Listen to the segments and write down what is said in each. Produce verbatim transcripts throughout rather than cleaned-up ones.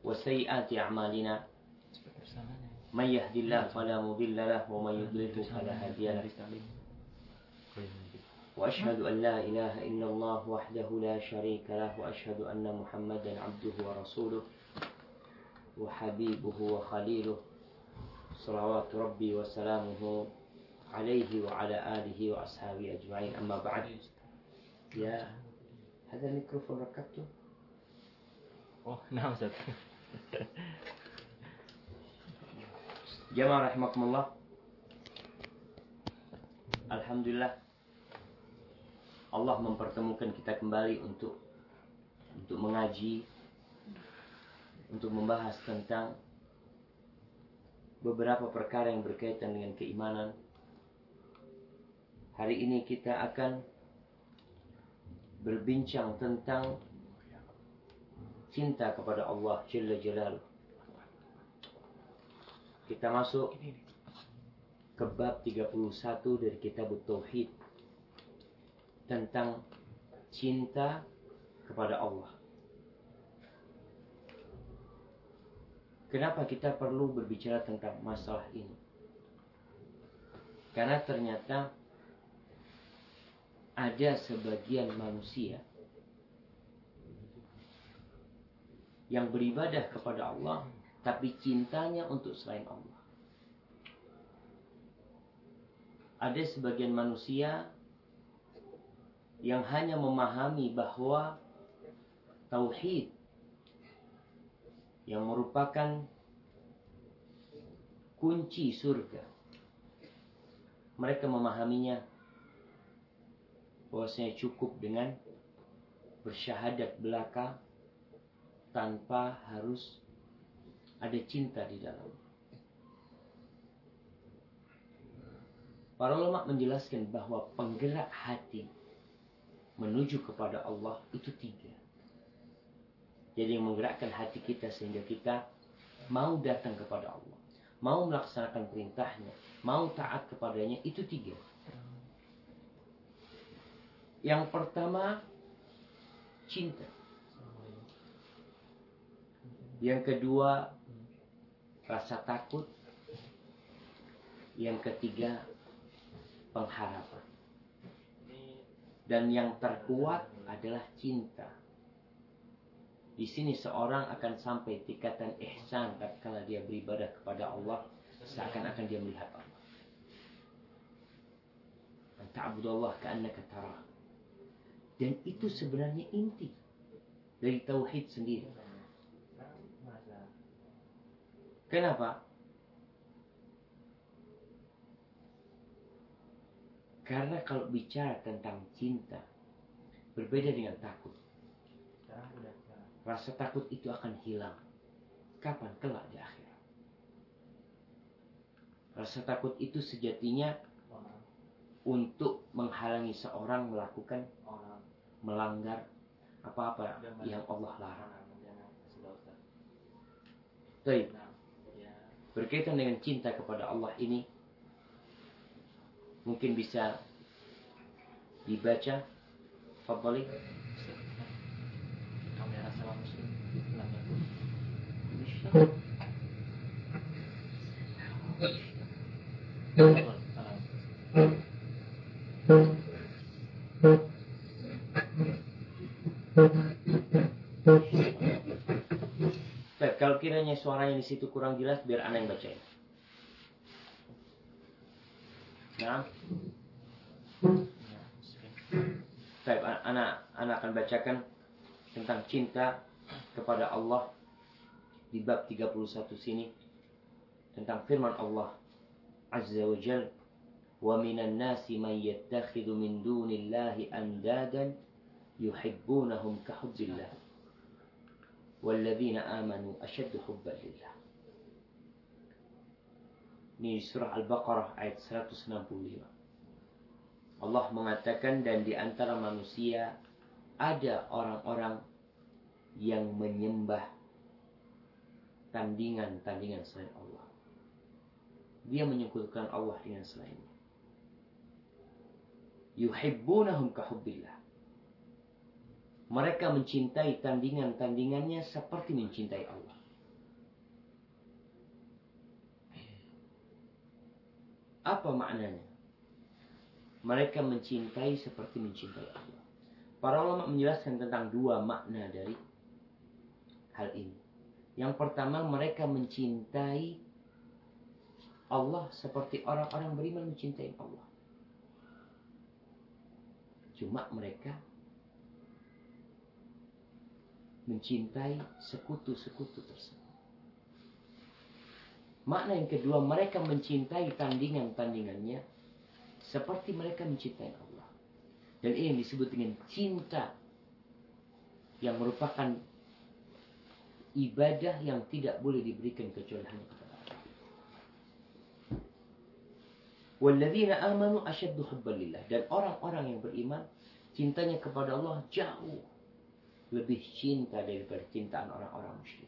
وسيئات أعمالنا من يهد الله فلا مضل له ومن يضلل فلا هادي له وأشهد أن لا إله إلا الله وحده لا شريك له وأشهد أن محمدا عبده ورسوله وحبيبه وخليله صلوات ربي وسلامه عليه وعلى آله وأصحابه أجمعين. أما بعد. يا هذا الميكروفون ركبته؟ Oh, نعم Ustaz. Jamaah rahimakumullah. Alhamdulillah Allah mempertemukan kita kembali untuk untuk mengaji, untuk membahas tentang beberapa perkara yang berkaitan dengan keimanan. Hari ini kita akan berbincang tentang cinta kepada Allah Jalla Jalaluh. Kita masuk ke bab tiga puluh satu dari kitab Tauhid tentang cinta kepada Allah. Kenapa kita perlu berbicara tentang masalah ini? Karena ternyata ada sebagian manusia yang beribadah kepada Allah tapi cintanya untuk selain Allah. Ada sebagian manusia yang hanya memahami bahwa tauhid yang merupakan kunci surga, mereka memahaminya bahwasanya cukup dengan bersyahadat belaka tanpa harus ada cinta di dalam. Para ulama menjelaskan bahwa penggerak hati menuju kepada Allah itu tiga. Jadi yang menggerakkan hati kita sehingga kita mau datang kepada Allah, mau melaksanakan perintahnya, mau taat kepadanya, itu tiga. Yang pertama, cinta. Yang kedua, rasa takut. Yang ketiga, pengharapan. Dan yang terkuat adalah cinta. Di sini seorang akan sampai tingkatan ihsan tatkala dia beribadah kepada Allah, seakan-akan dia melihat Allah. Ta'budallah ka'annaka tarah. Dan itu sebenarnya inti dari tauhid sendiri. Kenapa? Karena kalau bicara tentang cinta, berbeda dengan takut. Rasa takut itu akan hilang. Kapan? Kelak di akhirat. Rasa takut itu sejatinya untuk menghalangi seorang melakukan, melanggar apa-apa yang Allah larang. Baik. Berkaitan dengan cinta kepada Allah ini, mungkin bisa dibaca. Fadhali. Kamera salam muslim namanya Bu. Baik, kalau kiranya suaranya di situ kurang jelas, biar anak yang bacain. Nah, baik, anak anak akan bacakan tentang cinta kepada Allah di bab tiga puluh satu sini, tentang firman Allah Azza wa Jalla, wa minan nasi man yattakhidhu min dunillahi andadan yuhibbunahum ka hubbillah walladzina amanu ashaddu hubban lillah. Ini surah Al-Baqarah ayat seratus enam puluh lima. Allah mengatakan, dan di antara manusia ada orang-orang yang menyembah tandingan-tandingan selain Allah. Dia menyekutukan Allah dengan selainnya. Yuhibbunahum ka hubbillah. Mereka mencintai tandingan-tandingannya seperti mencintai Allah. Apa maknanya? Mereka mencintai seperti mencintai Allah. Para ulama menjelaskan tentang dua makna dari hal ini. Yang pertama, mereka mencintai Allah seperti orang-orang beriman mencintai Allah. Cuma mereka mencintai sekutu-sekutu tersebut. Makna yang kedua, mereka mencintai tandingan-tandingannya seperti mereka mencintai Allah. Dan ini yang disebut dengan cinta yang merupakan ibadah yang tidak boleh diberikan kecuali hanya kepada Allah. Walladzina amanu asyaddu hubban lillah. Dan orang-orang yang beriman cintanya kepada Allah jauh lebih cinta daripada cintaan orang-orang musyrik.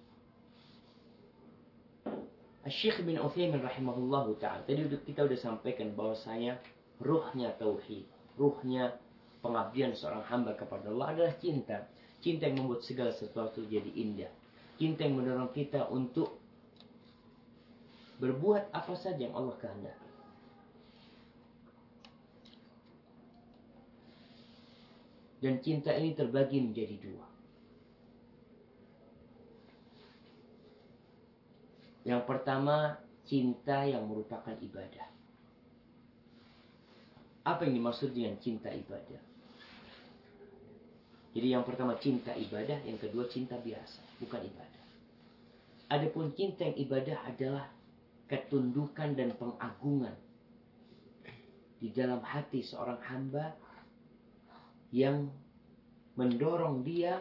Syekh bin Utsaimin rahimahullahu ta'ala, tadi kita sudah sampaikan bahwasanya ruhnya tauhid, ruhnya pengabdian seorang hamba kepada Allah adalah cinta. Cinta yang membuat segala sesuatu jadi indah. Cinta yang mendorong kita untuk berbuat apa saja yang Allah kehendaki. Dan cinta ini terbagi menjadi dua. Yang pertama, cinta yang merupakan ibadah. Apa yang dimaksud dengan cinta ibadah? Jadi yang pertama cinta ibadah, yang kedua cinta biasa, bukan ibadah. Adapun cinta yang ibadah adalah ketundukan dan pengagungan di dalam hati seorang hamba yang mendorong dia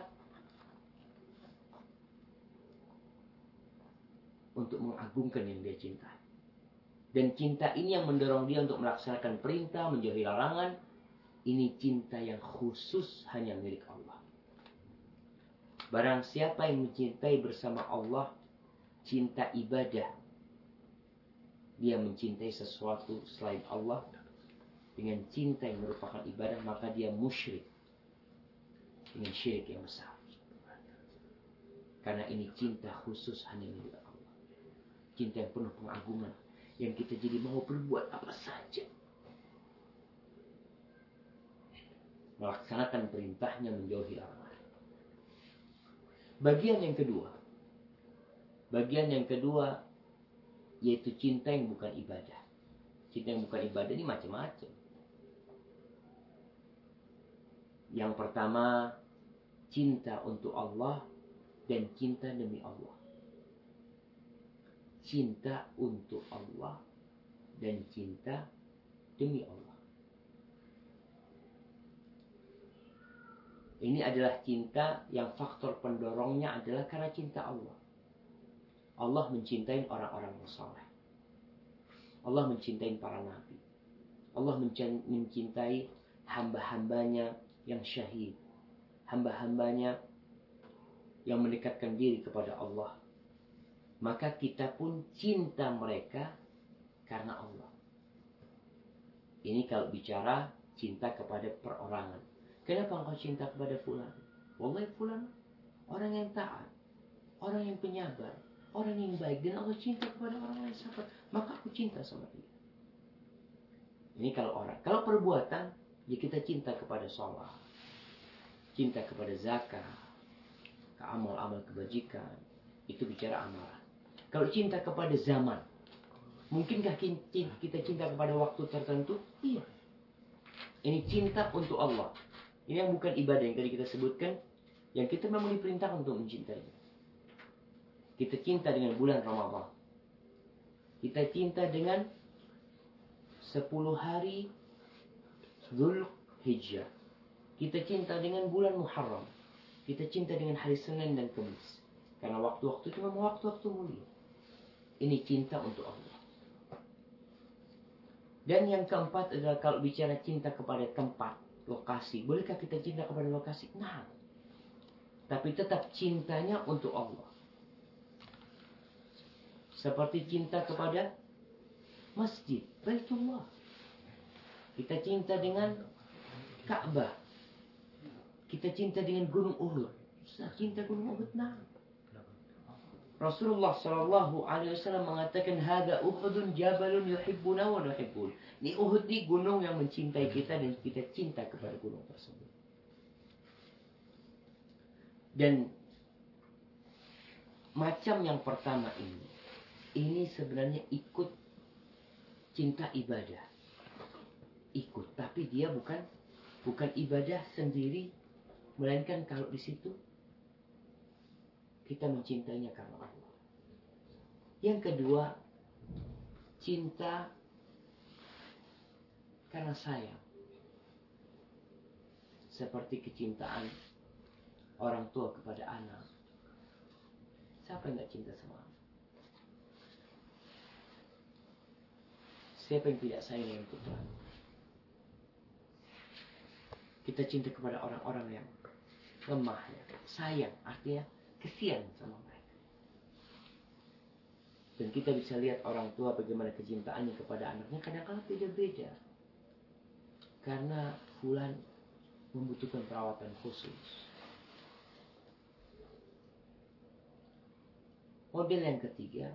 untuk mengagungkan yang dia cintai. Dan cinta ini yang mendorong dia untuk melaksanakan perintah, menjauhi larangan. Ini cinta yang khusus hanya milik Allah. Barang siapa yang mencintai bersama Allah cinta ibadah, dia mencintai sesuatu selain Allah dengan cinta yang merupakan ibadah, maka dia musyrik dengan syirik yang besar. Karena ini cinta khusus hanya milik Allah. Cinta yang penuh pengagungan, yang kita jadi mau berbuat apa saja, melaksanakan perintahnya, menjauhi larangan. Bagian yang kedua, bagian yang kedua yaitu cinta yang bukan ibadah. Cinta yang bukan ibadah ini macam-macam. Yang pertama, cinta untuk Allah dan cinta demi Allah. Cinta untuk Allah dan cinta demi Allah. Ini adalah cinta yang faktor pendorongnya adalah karena cinta Allah. Allah mencintai orang-orang yang saleh. Allah mencintai para nabi. Allah mencintai hamba-hambanya yang syahid. Hamba-hambanya yang mendekatkan diri kepada Allah. Maka kita pun cinta mereka karena Allah. Ini kalau bicara cinta kepada perorangan. Kenapa engkau cinta kepada fulan? Wallahi fulan orang yang taat, orang yang penyabar, orang yang baik, dan Allah cinta kepada orang yang sabar, maka aku cinta sama dia. Ini kalau orang. Kalau perbuatan, ya kita cinta kepada sholat, cinta kepada zakat, ke amal-amal kebajikan, itu bicara amalan. Kalau cinta kepada zaman, mungkinkah kita cinta kepada waktu tertentu? Iya. Ini cinta untuk Allah. Ini yang bukan ibadah yang tadi kita sebutkan, yang kita memang diperintahkan untuk mencintai. Kita cinta dengan bulan Ramadan. Kita cinta dengan sepuluh hari Dzulhijjah. Kita cinta dengan bulan Muharram. Kita cinta dengan hari Senin dan Kamis. Karena waktu-waktu itu memang waktu-waktu mulia. Ini cinta untuk Allah. Dan yang keempat adalah kalau bicara cinta kepada tempat, lokasi. Bolehkah kita cinta kepada lokasi? Nah. Tapi tetap cintanya untuk Allah. Seperti cinta kepada masjid, Baitullah. Kita cinta dengan Ka'bah. Kita cinta dengan Gunung Uhud. Cinta Gunung Uhud, nah. Rasulullah Shallallahu Alaihi Wasallam mengatakan, "Hada Uhudun jabalun yuhibbuna wa nuhibbun." Ini Uhud ini gunung yang mencintai kita dan kita cinta kepada gunung tersebut. Dan macam yang pertama ini, ini sebenarnya ikut cinta ibadah, ikut, tapi dia bukan bukan ibadah sendiri, melainkan kalau di situ kita mencintainya karena Allah. Yang kedua, cinta karena sayang. Seperti kecintaan orang tua kepada anak. Siapa yang tidak cinta sama anak? Siapa yang tidak sayang dengan putra? Kita cinta kepada orang-orang yang lemah, ya. Sayang, artinya kesian sama mereka. Dan kita bisa lihat orang tua bagaimana kecintaannya kepada anaknya kadang-kadang beda-beda. Karena fulan membutuhkan perawatan khusus. Model yang ketiga,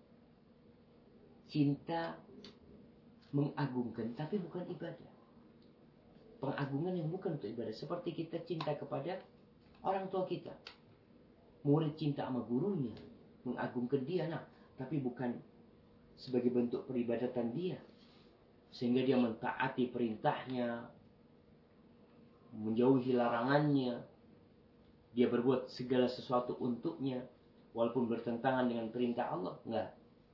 cinta mengagungkan tapi bukan ibadah. Pengagungan yang bukan untuk ibadah. Seperti kita cinta kepada orang tua kita. Murid cinta sama gurunya, mengagungkan dia, nah, tapi bukan sebagai bentuk peribadatan dia, sehingga dia mentaati perintahnya, menjauhi larangannya, dia berbuat segala sesuatu untuknya, walaupun bertentangan dengan perintah Allah. Enggak.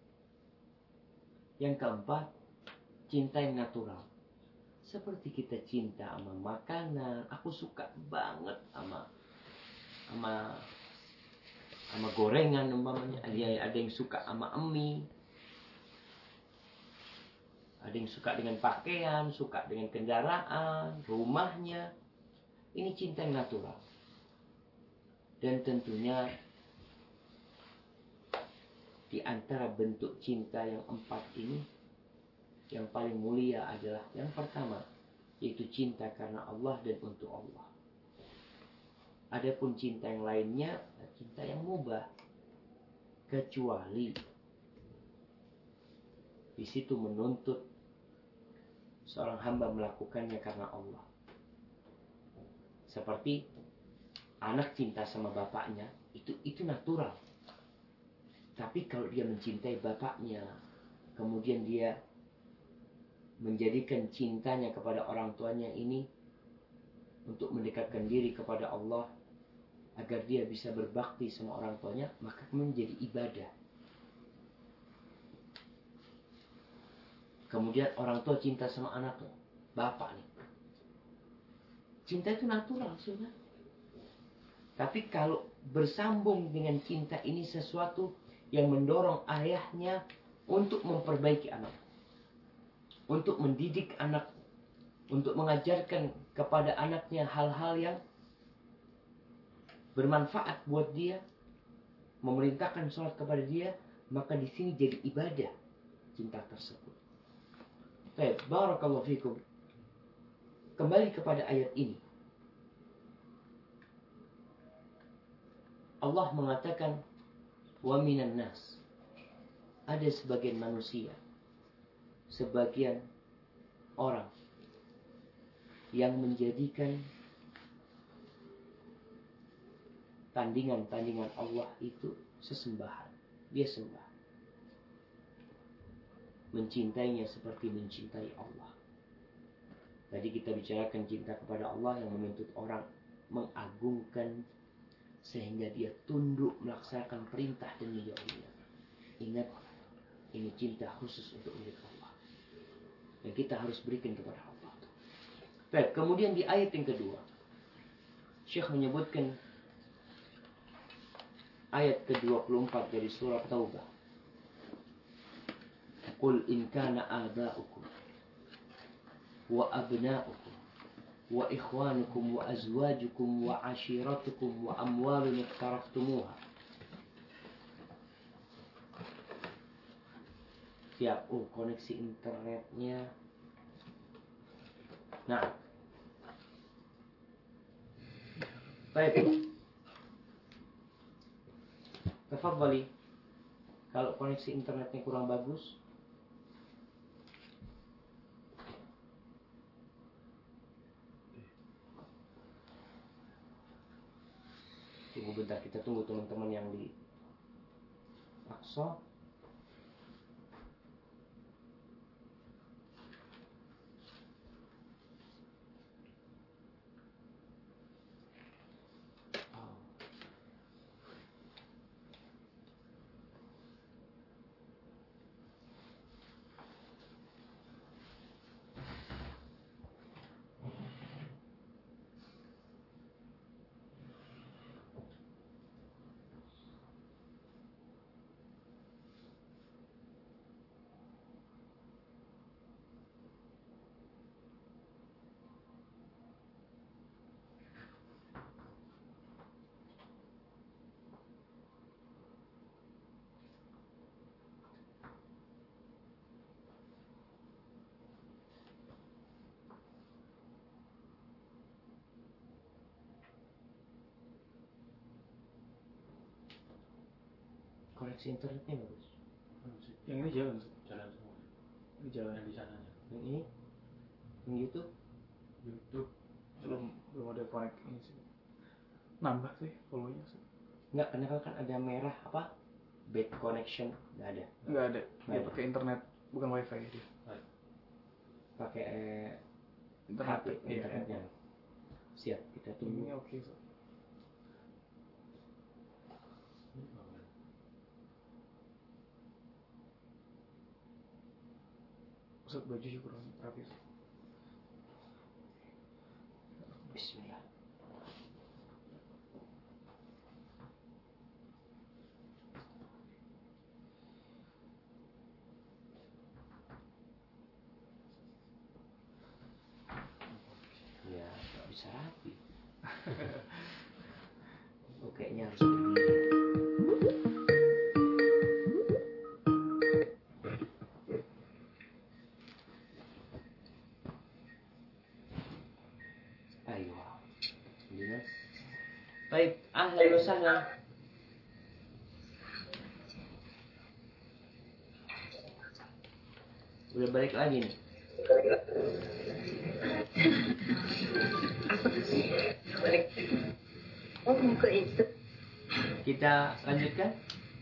Yang keempat, cinta yang natural. Seperti kita cinta sama makanan, aku suka banget sama sama sama gorengan umpamanya. Ada, ada yang suka sama mie, ada yang suka dengan pakaian, suka dengan kendaraan, rumahnya. Ini cinta yang natural. Dan tentunya di antara bentuk cinta yang empat ini, yang paling mulia adalah yang pertama, yaitu cinta karena Allah dan untuk Allah. Adapun cinta yang lainnya, cinta yang mubah, kecuali di situ menuntut seorang hamba melakukannya karena Allah. Seperti anak cinta sama bapaknya, itu itu natural. Tapi kalau dia mencintai bapaknya, kemudian dia menjadikan cintanya kepada orang tuanya ini untuk mendekatkan diri kepada Allah, agar dia bisa berbakti sama orang tuanya, maka menjadi ibadah. Kemudian orang tua cinta sama anaknya, bapak nih. Cinta itu natural sebenarnya. Tapi kalau bersambung dengan cinta ini sesuatu yang mendorong ayahnya untuk memperbaiki anak, untuk mendidik anak, untuk mengajarkan kepada anaknya hal-hal yang bermanfaat buat dia, memerintahkan sholat kepada dia, maka di sini jadi ibadah cinta tersebut. Baik, barakallahu fikum. Kembali kepada ayat ini. Allah mengatakan, wa minan nas. Ada sebagian manusia, sebagian orang yang menjadikan tandingan-tandingan Allah itu sesembahan. Dia sembah. Mencintainya seperti mencintai Allah. Tadi kita bicarakan cinta kepada Allah yang menuntut orang mengagungkan sehingga dia tunduk melaksanakan perintah dan menjauhinya. Ingat, ini cinta khusus untuk milik Allah yang kita harus berikan kepada Allah. Baik, kemudian di ayat yang kedua, Syekh menyebutkan ayat ke dua puluh empat dari surah Taubah. Qul in kana aba'ukum wa abna'ukum wa ikhwanukum wa azwajukum wa ashiratukum wa amwalun iqtaraftumuha. Siap, oh koneksi internetnya. Nah, baik. Tafadhali. Kalau koneksi internetnya kurang bagus, tunggu bentar, kita tunggu teman-teman yang di Aqsa. Koneksi internetnya bagus. Yang ini jalan, jalan semua. Ini jalan yang di sananya. Yang ini, yang YouTube, YouTube belum belum ada connect ini sih. Nambah sih follow-nya sih. enggak, karena kan ada merah apa? Bad connection, enggak ada. Enggak ada. Nggak Dia ada. pakai internet, bukan wifi dia. Pakai eh, Internet. H P, Iya, internetnya. iya. Siap, kita tunggu. Ini oke so. Ustaz baju juga kurang rapi. Bismillah. Ya, nggak bisa rapi. Oh, kayaknya harus begini. Ayo. Gimana? Baik, ahlan wa sahlan. Udah balik lagi nih. Oh, muka itu. Kita lanjutkan.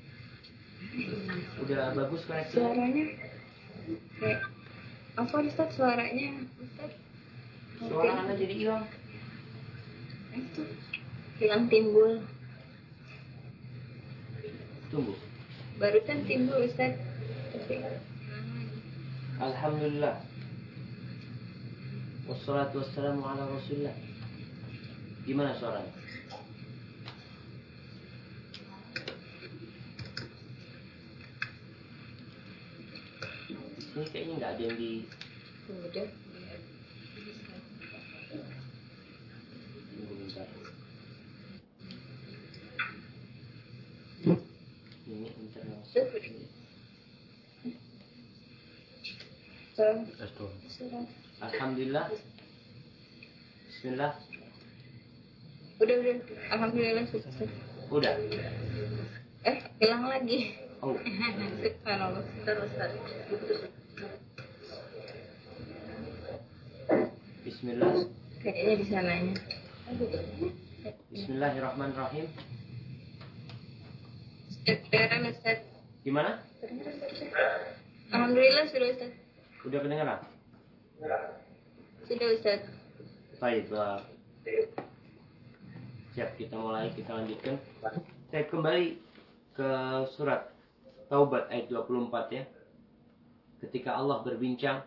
Udah bagus koneksi. Suaranya kayak apa Ustaz suaranya? Ustaz Suara Anda jadi hilang. itu hilang timbul. Tunggu. Barusan timbul Ustaz. Tapi hilang lagi. Alhamdulillah. Wassalatu wassalamu ala Rasulillah. Gimana suaranya? Ini kayaknya nggak ada yang di. Tunggu deh. Tunggu bentar. Ini internal. Suara. Tes dong. Suara. Alhamdulillah. Bismillah. Udah udah. Alhamdulillah sukses. Udah. Eh hilang lagi. Oh. Subhanallah. Terus Ustaz. Bismillah. Kayaknya di sananya. Bismillahirrahmanirrahim. Kedengaran Ustaz. Gimana? Alhamdulillah sudah Ustaz. Udah kedengaran? Sudah Ustaz. Baik, Pak. Siap, kita mulai, kita lanjutkan. Saya kembali ke surat Taubat ayat dua puluh empat ya. Ketika Allah berbincang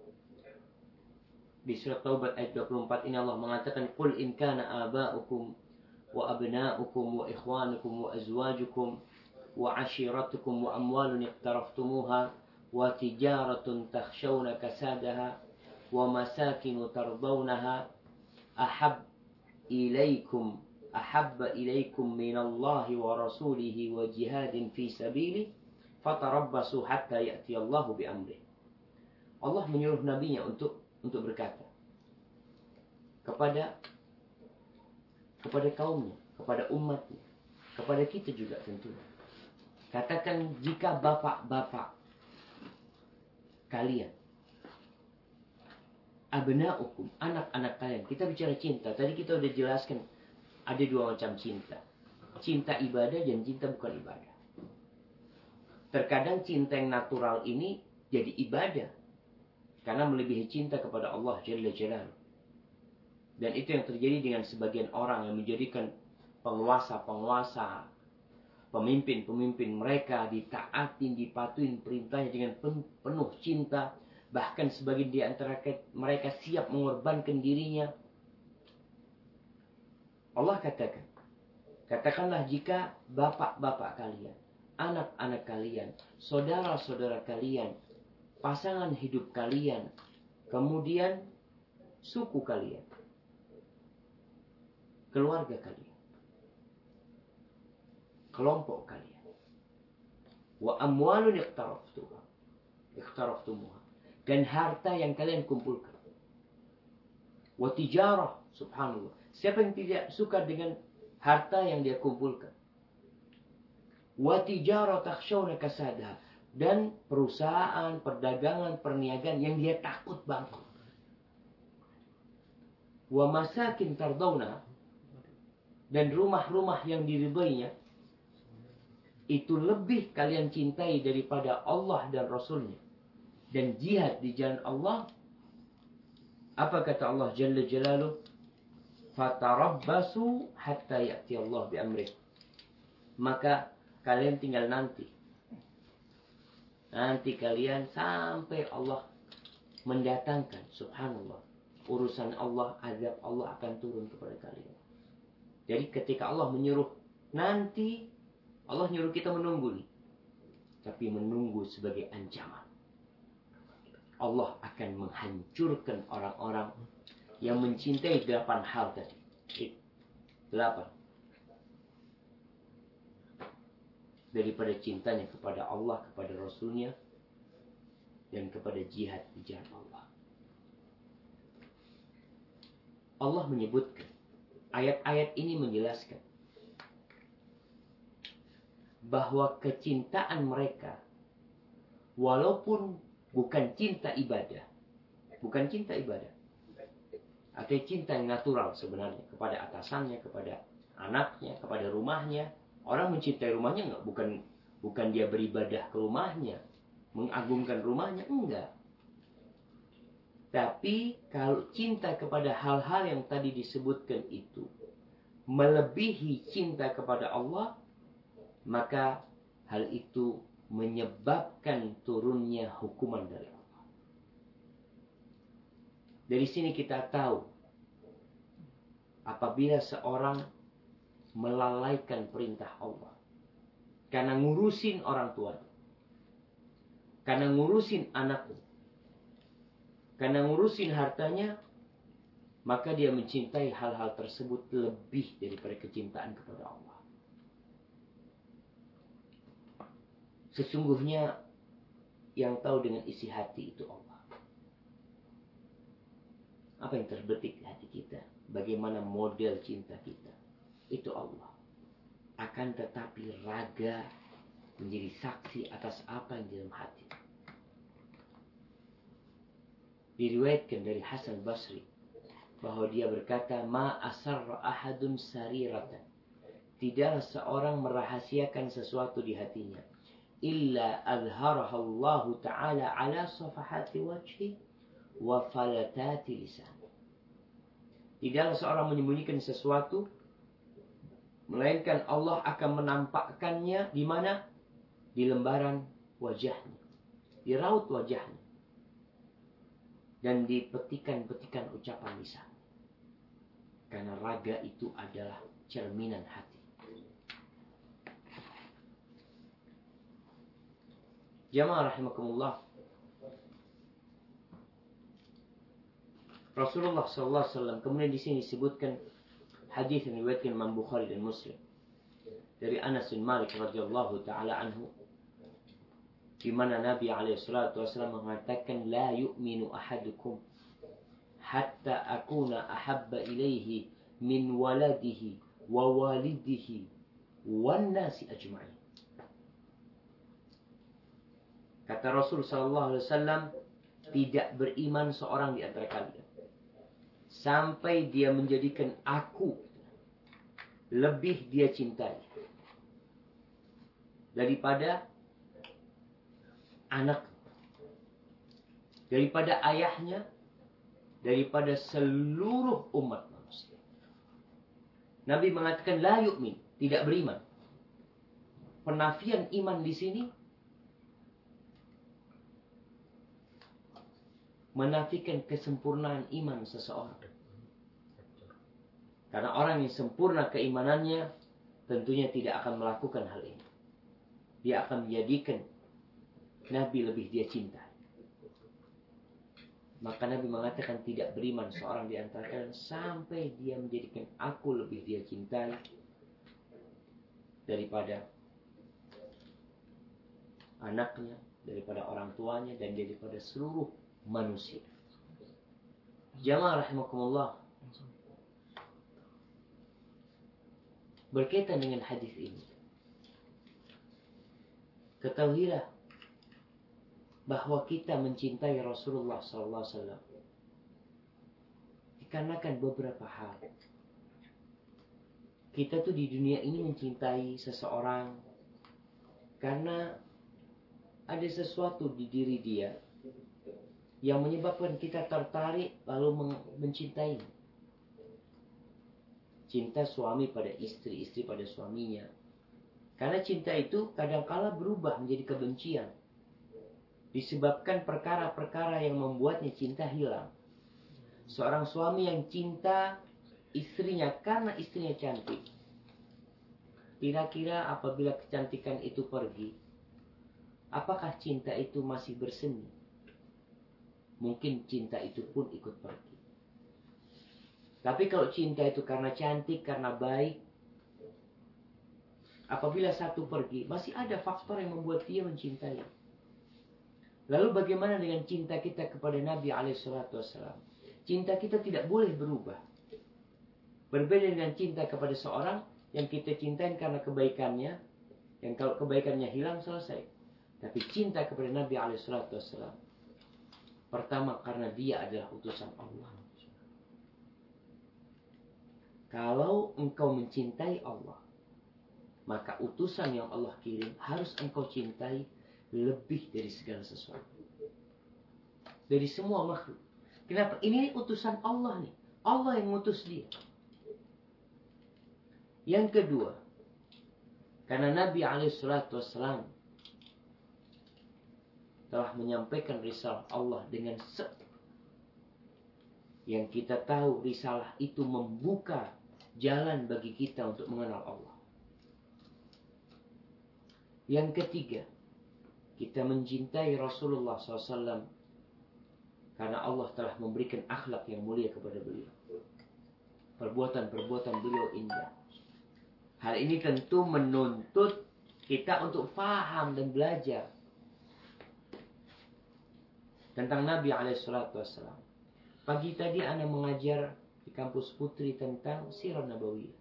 di surat Taubat ayat dua puluh empat ini, Allah mengatakan, "Qul in kana aba'ukum wa abna'ukum wa ikhwanukum wa azwajukum wa ashiratukum wa amwalun iqtaraftumuha wa tijaratun takhshawna kasadaha wa masakinu tardawnaha ahab ilaikum ahabba ilaikum minallahi wa rasulihi wa jihadin fi sabili fatarabbasu hatta ya'tiyallahu bi amrih." Allah menyuruh nabinya untuk untuk berkata kepada kepada kaumnya, kepada umatnya, kepada kita juga tentunya. Katakan jika bapak-bapak kalian, abna'ukum, anak-anak kalian. Kita bicara cinta. Tadi kita udah jelaskan ada dua macam cinta. Cinta ibadah dan cinta bukan ibadah. Terkadang cinta yang natural ini jadi ibadah. Karena melebihi cinta kepada Allah Jalla Jalaluhu. Dan itu yang terjadi dengan sebagian orang yang menjadikan penguasa-penguasa, pemimpin-pemimpin mereka ditaatin, dipatuhin perintahnya dengan penuh cinta. Bahkan sebagian di antara mereka siap mengorbankan dirinya. Allah katakan, katakanlah jika bapak-bapak kalian, anak-anak kalian, saudara-saudara kalian, pasangan hidup kalian, kemudian suku kalian, keluarga kalian, kelompok kalian, wa amwalun iqtaraftuha, iqtaraftumuha, dan harta yang kalian kumpulkan, wa tijarah, subhanallah. Siapa yang tidak suka dengan harta yang dia kumpulkan? Wa tijarah takhshawna kasadaha, dan perusahaan, perdagangan, perniagaan yang dia takut bangkrut. Wa masakin tardawna, dan rumah-rumah yang diridainya, itu lebih kalian cintai daripada Allah dan Rasulnya. Dan jihad di jalan Allah. Apa kata Allah Jalla Jalaluhu? Fatarabbasu hatta ya'ti Allah bi amrih. Maka kalian tinggal nanti. Nanti kalian sampai Allah mendatangkan, subhanallah, urusan Allah, azab Allah akan turun kepada kalian. Jadi ketika Allah menyuruh nanti, Allah nyuruh kita menunggu nih. Tapi menunggu sebagai ancaman. Allah akan menghancurkan orang-orang yang mencintai delapan hal tadi. Delapan. Daripada cintanya kepada Allah, kepada Rasulnya, dan kepada jihad di jalan Allah. Allah menyebutkan, ayat-ayat ini menjelaskan bahwa kecintaan mereka, walaupun bukan cinta ibadah, bukan cinta ibadah, atau cinta yang natural sebenarnya, kepada atasannya, kepada anaknya, kepada rumahnya. Orang mencintai rumahnya enggak, bukan bukan dia beribadah ke rumahnya, mengagungkan rumahnya, enggak. Tapi kalau cinta kepada hal-hal yang tadi disebutkan itu melebihi cinta kepada Allah, maka hal itu menyebabkan turunnya hukuman dari Allah. Dari sini kita tahu, apabila seorang melalaikan perintah Allah, karena ngurusin orang tuanya, karena ngurusin anaknya, karena ngurusin hartanya, maka dia mencintai hal-hal tersebut lebih daripada kecintaan kepada Allah. Sesungguhnya yang tahu dengan isi hati itu Allah. Apa yang terbetik di hati kita, bagaimana model cinta kita, itu Allah. Akan tetapi raga menjadi saksi atas apa yang di dalam hati. Diriwayatkan dari Hasan Basri bahwa dia berkata, ma asarra ahadun sariratan, tidaklah seorang merahasiakan sesuatu di hatinya, illa azharaha Allah Ta'ala ala safahati wajhi wa falatati lisan. Tidaklah seorang menyembunyikan sesuatu, melainkan Allah akan menampakkannya di mana? Di lembaran wajahnya, di raut wajahnya, dan di petikan-petikan ucapan lisan. Karena raga itu adalah cerminan hati. Jamaah rahimakumullah, Rasulullah sallallahu alaihi wasallam kemudian di sini disebutkan hadis yang diriwayatkan Imam Bukhari dan Muslim dari Anas bin Malik radhiyallahu taala anhu, di mana Nabi alaihi salatu wasallam mengatakan, la yu'minu ahadukum hatta akuna ahabba ilaihi min waladihi wa walidihi wan nasi ajma'in. Kata Rasul sallallahu alaihi wasallam, tidak beriman seorang di antara kalian sampai dia menjadikan aku lebih dia cintai daripada anak, daripada ayahnya, daripada seluruh umat manusia. Nabi mengatakan la yu'min, tidak beriman. Penafian iman di sini menafikan kesempurnaan iman seseorang. Karena orang yang sempurna keimanannya tentunya tidak akan melakukan hal ini. Dia akan menjadikan Nabi lebih dia cinta. Maka Nabi mengatakan tidak beriman seorang di antara kalian sampai dia menjadikan aku lebih dia cintai daripada anaknya, daripada orang tuanya, dan daripada seluruh manusia. Jamaah rahimakumullah, berkaitan dengan hadis ini, ketahuilah bahwa kita mencintai Rasulullah sallallahu alaihi wasallam dikarenakan beberapa hal. Kita tuh di dunia ini mencintai seseorang karena ada sesuatu di diri dia yang menyebabkan kita tertarik lalu mencintai. Cinta suami pada istri, istri pada suaminya. Karena cinta itu kadangkala berubah menjadi kebencian. Disebabkan perkara-perkara yang membuatnya cinta hilang. Seorang suami yang cinta istrinya karena istrinya cantik. Kira-kira apabila kecantikan itu pergi, apakah cinta itu masih bersemi? Mungkin cinta itu pun ikut pergi. Tapi kalau cinta itu karena cantik, karena baik, apabila satu pergi, masih ada faktor yang membuat dia mencintai. Lalu bagaimana dengan cinta kita kepada Nabi alaihi salatu wasallam? Cinta kita tidak boleh berubah. Berbeda dengan cinta kepada seorang yang kita cintai karena kebaikannya, yang kalau kebaikannya hilang selesai. Tapi cinta kepada Nabi alaihi salatu wasallam, pertama karena dia adalah utusan Allah. Kalau engkau mencintai Allah, maka utusan yang Allah kirim harus engkau cintai lebih dari segala sesuatu. Dari semua makhluk. Kenapa? Ini utusan Allah nih. Allah yang mengutus dia. Yang kedua, karena Nabi alaihi salatu wasallam telah menyampaikan risalah Allah dengan se yang kita tahu risalah itu membuka jalan bagi kita untuk mengenal Allah. Yang ketiga, kita mencintai Rasulullah shallallahu alaihi wasallam karena Allah telah memberikan akhlak yang mulia kepada beliau. Perbuatan-perbuatan beliau indah. Hal ini tentu menuntut kita untuk faham dan belajar tentang Nabi alaihi salatu wasallam. Pagi tadi Ana mengajar di kampus Putri tentang Sirah Nabawiyah.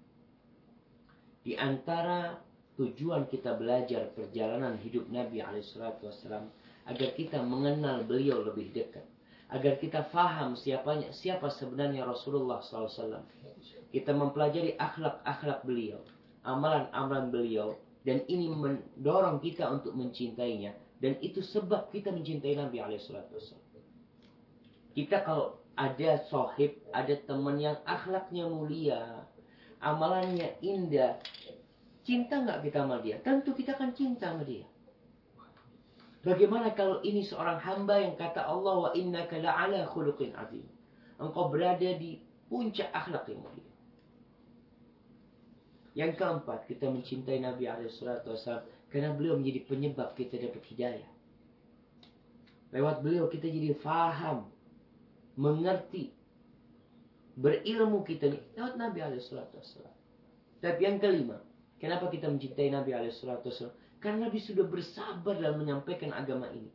Di antara tujuan kita belajar perjalanan hidup Nabi alaihi salatu wasallam agar kita mengenal beliau lebih dekat, agar kita faham siapanya, siapa sebenarnya Rasulullah shallallahu alaihi wasallam. Kita mempelajari akhlak-akhlak beliau, amalan-amalan beliau, dan ini mendorong kita untuk mencintainya. Dan itu sebab kita mencintai Nabi alaihi salatu wasallam. Kita kalau ada sohib, ada teman yang akhlaknya mulia, amalannya indah, cinta nggak kita sama dia? Tentu kita akan cinta sama dia. Bagaimana kalau ini seorang hamba yang kata Allah, wa innaka la'ala khuluqin azim. Engkau berada di puncak akhlak yang mulia. Yang keempat, kita mencintai Nabi alaihi salatu wasallam karena beliau menjadi penyebab kita dapat hidayah. Lewat beliau kita jadi faham, mengerti, berilmu kita nih lewat Nabi alaihi salatu wasallam. Tapi yang kelima, kenapa kita mencintai Nabi alaihi salatu wasallam? Karena Nabi sudah bersabar dalam menyampaikan agama ini.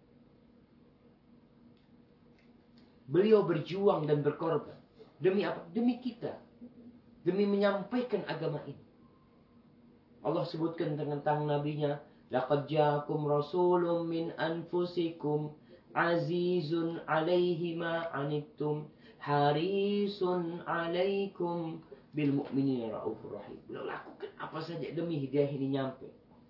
Beliau berjuang dan berkorban. Demi apa? Demi kita. Demi menyampaikan agama ini. Allah sebutkan tentang nabinya, Laqad ja'akum rasulun min anfusikum azizun 'alaihi ma 'anittum harisun 'alaikum bil mu'minina raufur rahim. Beliau lakukan apa saja demi hidayah ini nyampe.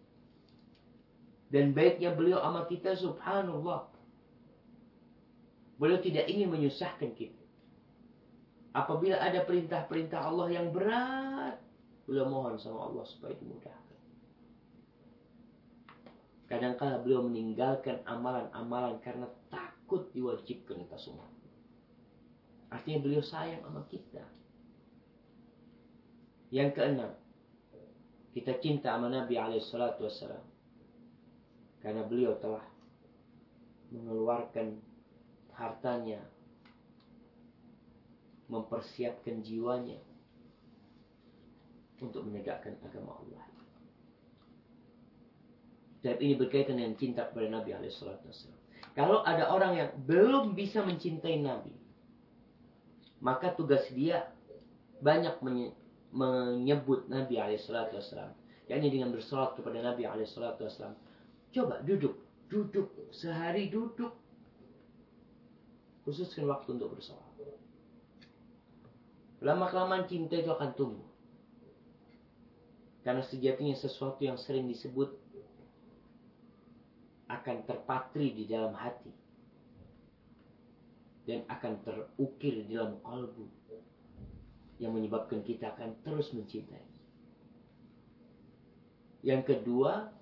Dan baiknya beliau sama kita, subhanallah. Beliau tidak ingin menyusahkan kita. Apabila ada perintah-perintah Allah yang berat, beliau mohon sama Allah supaya dimudahkan. Kadang-kala beliau meninggalkan amalan-amalan karena takut diwajibkan kita semua. Artinya beliau sayang sama kita. Yang keenam, kita cinta sama Nabi alaihi salatu wassalam karena beliau telah mengeluarkan hartanya, mempersiapkan jiwanya untuk menegakkan agama Allah. Dan ini berkaitan dengan cinta kepada Nabi alaihi salatu wassalam. Kalau ada orang yang belum bisa mencintai Nabi, maka tugas dia banyak menye- menyebut Nabi alaihi salatu wassalam, yakni dengan bersolat kepada Nabi alaihi salatu wassalam. Coba duduk, duduk sehari duduk, khususkan waktu untuk bersolat. Lama-kelamaan cinta itu akan tumbuh. Karena sejatinya sesuatu yang sering disebut akan terpatri di dalam hati dan akan terukir di dalam kalbu, yang menyebabkan kita akan terus mencintai. Yang kedua,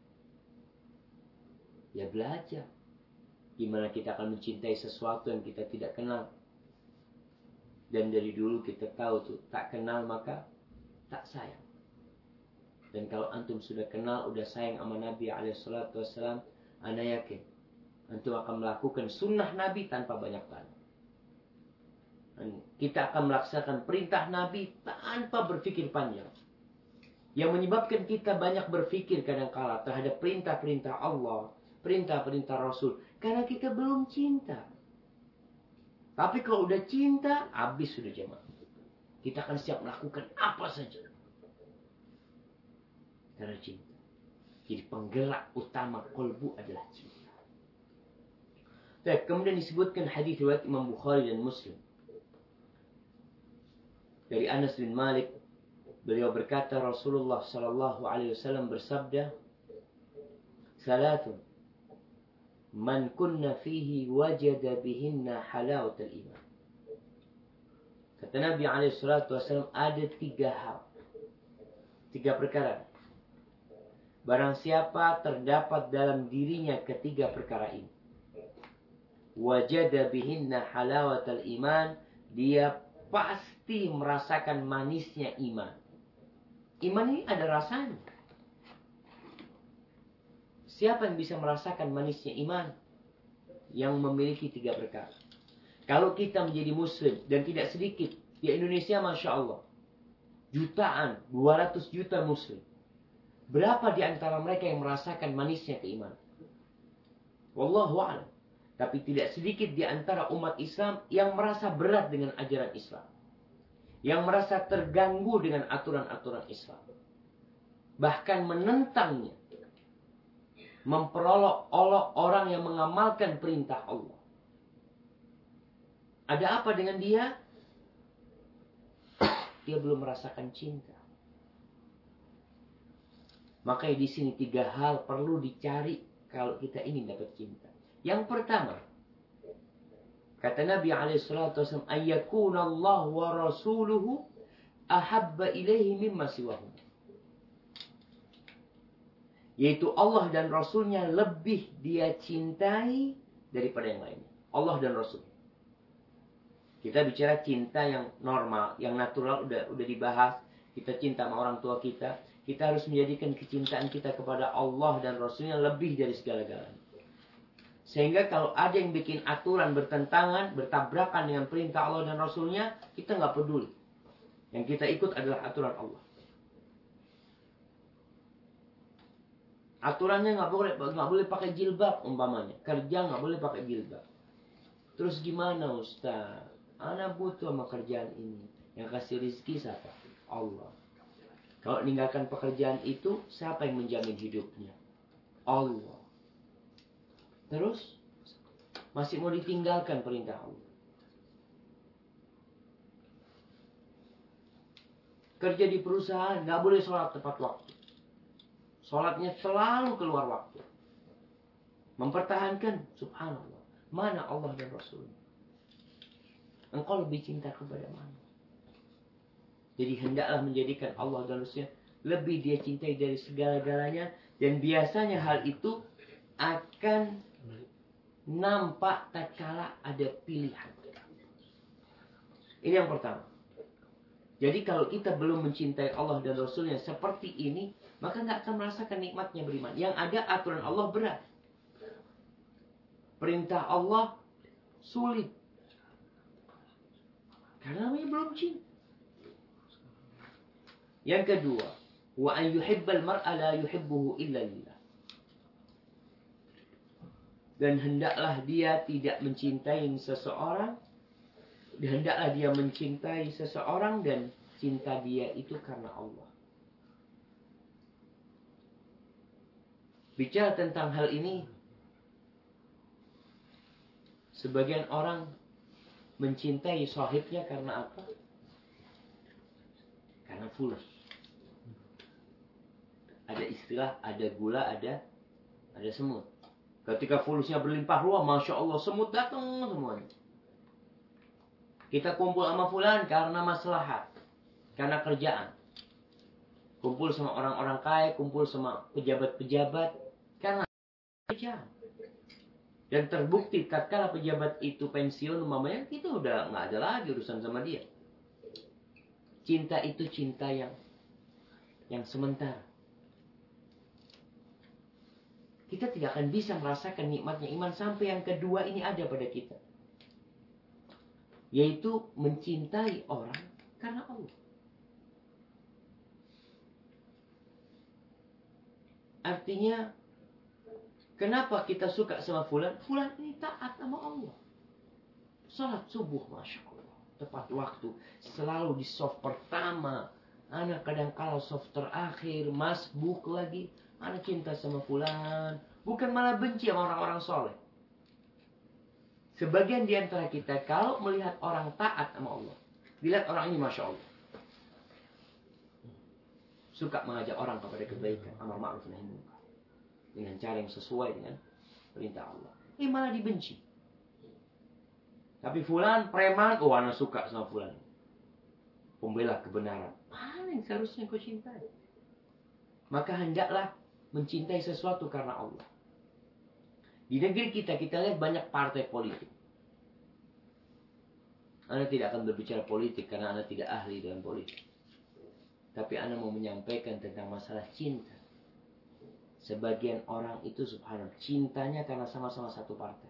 ya belajar gimana kita akan mencintai sesuatu yang kita tidak kenal. Dan dari dulu kita tahu tuh, tak kenal maka tak sayang. Dan kalau antum sudah kenal, udah sayang sama Nabi alaihi salatu wassalam, ana yakin antum akan melakukan sunnah Nabi tanpa banyak tanya. Dan kita akan melaksanakan perintah Nabi tanpa berpikir panjang. Yang menyebabkan kita banyak berpikir kadang-kala terhadap perintah-perintah Allah, perintah-perintah Rasul, karena kita belum cinta. Tapi kalau udah cinta, habis sudah jemaah. Kita akan siap melakukan apa saja karena cinta. Jadi penggerak utama kolbu adalah cinta. Dan kemudian disebutkan hadis riwayat Imam Bukhari dan Muslim dari Anas bin Malik, beliau berkata Rasulullah sallallahu alaihi wasallam bersabda, "Salatun man kunna fihi wajada bihinna halawatul iman." Kata Nabi alaihi salatu wasallam, ada tiga hal, tiga perkara. Barang siapa terdapat dalam dirinya ketiga perkara ini, wajada bihinna halawatul iman, dia pasti merasakan manisnya iman. Iman ini ada rasanya. Siapa yang bisa merasakan manisnya iman? Yang memiliki tiga perkara. Kalau kita menjadi muslim, dan tidak sedikit, di Indonesia Masya Allah, jutaan, dua ratus juta muslim. Berapa di antara mereka yang merasakan manisnya keimanan? Wallahu a'lam. Tapi tidak sedikit di antara umat Islam yang merasa berat dengan ajaran Islam. Yang merasa terganggu dengan aturan-aturan Islam. Bahkan menentangnya. Memperolok-olok orang yang mengamalkan perintah Allah. Ada apa dengan dia? Dia belum merasakan cinta. Makanya di sini tiga hal perlu dicari kalau kita ingin dapat cinta. Yang pertama, kata Nabi alaihi salatu wasallam, ayyakuna Allah wa rasuluhu ahabba ilaihi mimma siwahum. Yaitu Allah dan Rasulnya lebih dia cintai daripada yang lainnya. Allah dan Rasul. Kita bicara cinta yang normal, yang natural, udah udah dibahas. Kita cinta sama orang tua kita. Kita harus menjadikan kecintaan kita kepada Allah dan Rasulnya lebih dari segala-galanya. Sehingga kalau ada yang bikin aturan bertentangan, bertabrakan dengan perintah Allah dan Rasulnya, kita nggak peduli. Yang kita ikut adalah aturan Allah. Aturannya nggak boleh nggak boleh pakai jilbab umpamanya, kerja nggak boleh pakai jilbab. Terus gimana Ustaz? Anak butuh sama kerjaan ini. Yang kasih rezeki siapa? Allah. Kalau meninggalkan pekerjaan itu, siapa yang menjamin hidupnya? Allah. Terus masih mau ditinggalkan perintah Allah. Kerja di perusahaan nggak boleh sholat tepat waktu. Sholatnya selalu keluar waktu. Mempertahankan, subhanallah, mana Allah dan Rasulnya? Engkau lebih cinta kepada mana? Jadi hendaklah menjadikan Allah dan Rasulnya lebih dia cintai dari segala-galanya. Dan biasanya hal itu akan nampak tatkala ada pilihan. Ini yang pertama. Jadi kalau kita belum mencintai Allah dan Rasulnya seperti ini, maka nggak akan merasakan nikmatnya beriman. Yang ada aturan Allah berat. Perintah Allah sulit. Karena namanya belum cinta. Yang kedua, wa an yuhibbal mar'a la yuhibbuhu illa lillah. Dan hendaklah dia tidak mencintai seseorang, dan hendaklah dia mencintai seseorang dan cinta dia itu karena Allah. Bicara tentang hal ini, sebagian orang mencintai sahibnya karena apa? Karena fulus. Ada istilah, ada gula, ada ada semut. Ketika fulusnya berlimpah ruah, Masya Allah, semut datang semuanya. Kita kumpul sama fulan karena maslahat, karena kerjaan. Kumpul sama orang-orang kaya, kumpul sama pejabat-pejabat, karena kerjaan. Dan terbukti tatkala pejabat itu pensiun, umpamanya kita udah nggak ada lagi urusan sama dia. Cinta itu cinta yang yang sementara. Kita tidak akan bisa merasakan nikmatnya iman sampai yang kedua ini ada pada kita. Yaitu mencintai orang karena Allah. Artinya, kenapa kita suka sama fulan? Fulan ini taat sama Allah. Salat subuh, Masya Allah, tepat waktu. Selalu di soft pertama. Anak kadang kala soft terakhir. Masbuk lagi. Anak cinta sama fulan. Bukan malah benci sama orang-orang soleh. Sebagian di antara kita, kalau melihat orang taat sama Allah, dilihat orang ini Masya Allah, suka mengajak orang kepada kebaikan, amar ma'ruf nahi munkar, dengan cara yang sesuai dengan perintah Allah. Ini malah dibenci. Tapi fulan preman, oh anak suka sama fulan, pembela kebenaran. Mana yang seharusnya kau cintai? Maka hendaklah mencintai sesuatu karena Allah. Di negeri kita, kita lihat banyak partai politik. Anda tidak akan berbicara politik karena Anda tidak ahli dalam politik. Tapi Anda mau menyampaikan tentang masalah cinta. Sebagian orang itu subhanallah, cintanya karena sama-sama satu partai.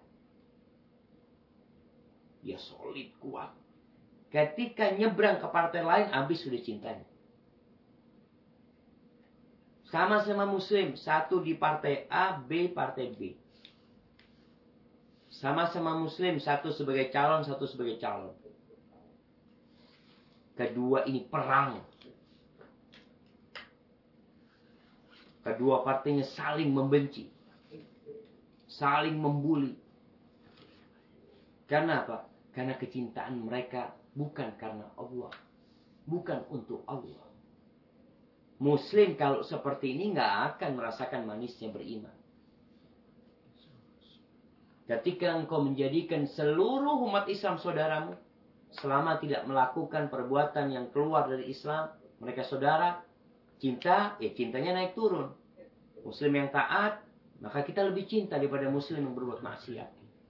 Dia solid, kuat. Ketika nyebrang ke partai lain, habis sudah cintanya. Sama-sama muslim, satu di partai A, B partai B. Sama-sama muslim, satu sebagai calon, satu sebagai calon. Kedua ini perang. Kedua partainya saling membenci. Saling membuli. Karena apa? Karena kecintaan mereka bukan karena Allah. Bukan untuk Allah. Muslim kalau seperti ini nggak akan merasakan manisnya beriman. Ketika engkau menjadikan seluruh umat Islam saudaramu, selama tidak melakukan perbuatan yang keluar dari Islam, mereka saudara, cinta, ya cintanya naik turun. Muslim yang taat, maka kita lebih cinta daripada Muslim yang berbuat maksiat.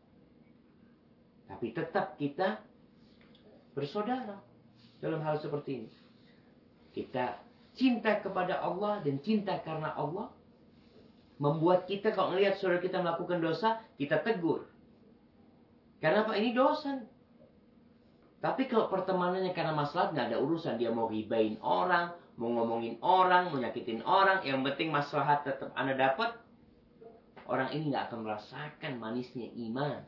Tapi tetap kita bersaudara dalam hal seperti ini. Kita cinta kepada Allah dan cinta karena Allah membuat kita kalau melihat saudara kita melakukan dosa, kita tegur. Karena apa? Ini dosa. Tapi kalau pertemanannya karena maslahat, nggak ada urusan. Dia mau ribain orang, mau ngomongin orang, mau nyakitin orang. Yang penting maslahat tetap Anda dapat. Orang ini nggak akan merasakan manisnya iman.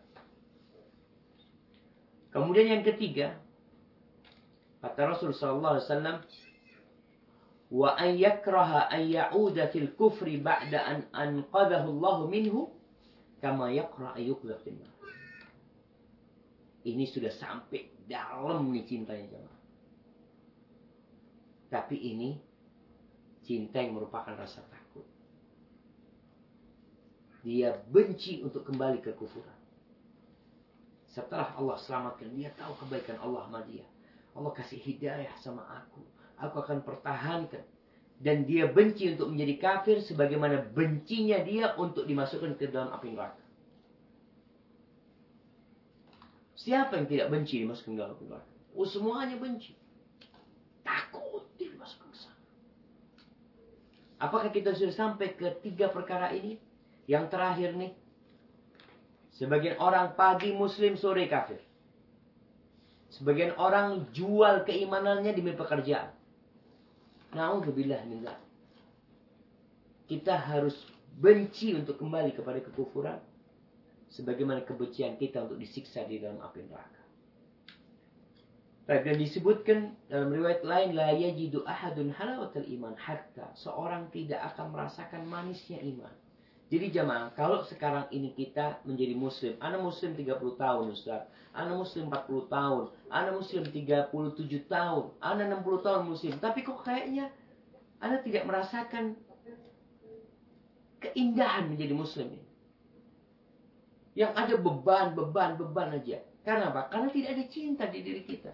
Kemudian yang ketiga, kata Rasulullah sallallahu alaihi wasallam, wa an yakraha an ya'uda fil kufri ba'da an anqadhahu Allah minhu kama yakra ayyuqdha fil nar. Ini sudah sampai dalam nih cintanya jemaah. Tapi ini cinta yang merupakan rasa takut. Dia benci untuk kembali ke kufuran. Setelah Allah selamatkan, dia tahu kebaikan Allah sama dia. Allah kasih hidayah sama aku. Aku akan pertahankan. Dan dia benci untuk menjadi kafir sebagaimana bencinya dia untuk dimasukkan ke dalam api neraka. Siapa yang tidak benci dimasukkan ke dalam api neraka? Oh, semuanya benci. Takut dimasukkan ke sana. Apakah kita sudah sampai ke tiga perkara ini? Yang terakhir nih. Sebagian orang pagi muslim, sore kafir. Sebagian orang jual keimanannya demi pekerjaan. Na'udzubillah min dzalik. Kita harus benci untuk kembali kepada kekufuran. Sebagaimana kebencian kita untuk disiksa di dalam api neraka. Dan disebutkan dalam riwayat lain, la yajidu ahadun halawatal iman hatta, seorang tidak akan merasakan manisnya iman. Jadi jamaah, kalau sekarang ini kita menjadi muslim, ana muslim tiga puluh tahun Ustaz, ana muslim empat puluh tahun, ana muslim tiga puluh tujuh tahun, ana enam puluh tahun muslim, tapi kok kayaknya ana tidak merasakan keindahan menjadi muslim ini. Yang ada beban, beban, beban aja. Karena apa? Karena tidak ada cinta di diri kita.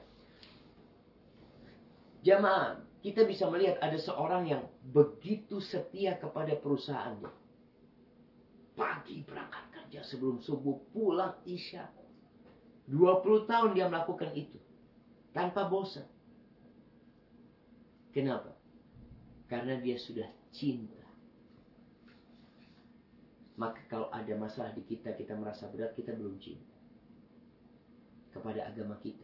Jamaah, kita bisa melihat ada seorang yang begitu setia kepada perusahaannya. Pagi berangkat kerja sebelum subuh, pulang isya. dua puluh tahun dia melakukan itu. Tanpa bosan. Kenapa? Karena dia sudah cinta. Maka kalau ada masalah di kita, kita merasa berat, kita belum cinta kepada agama kita.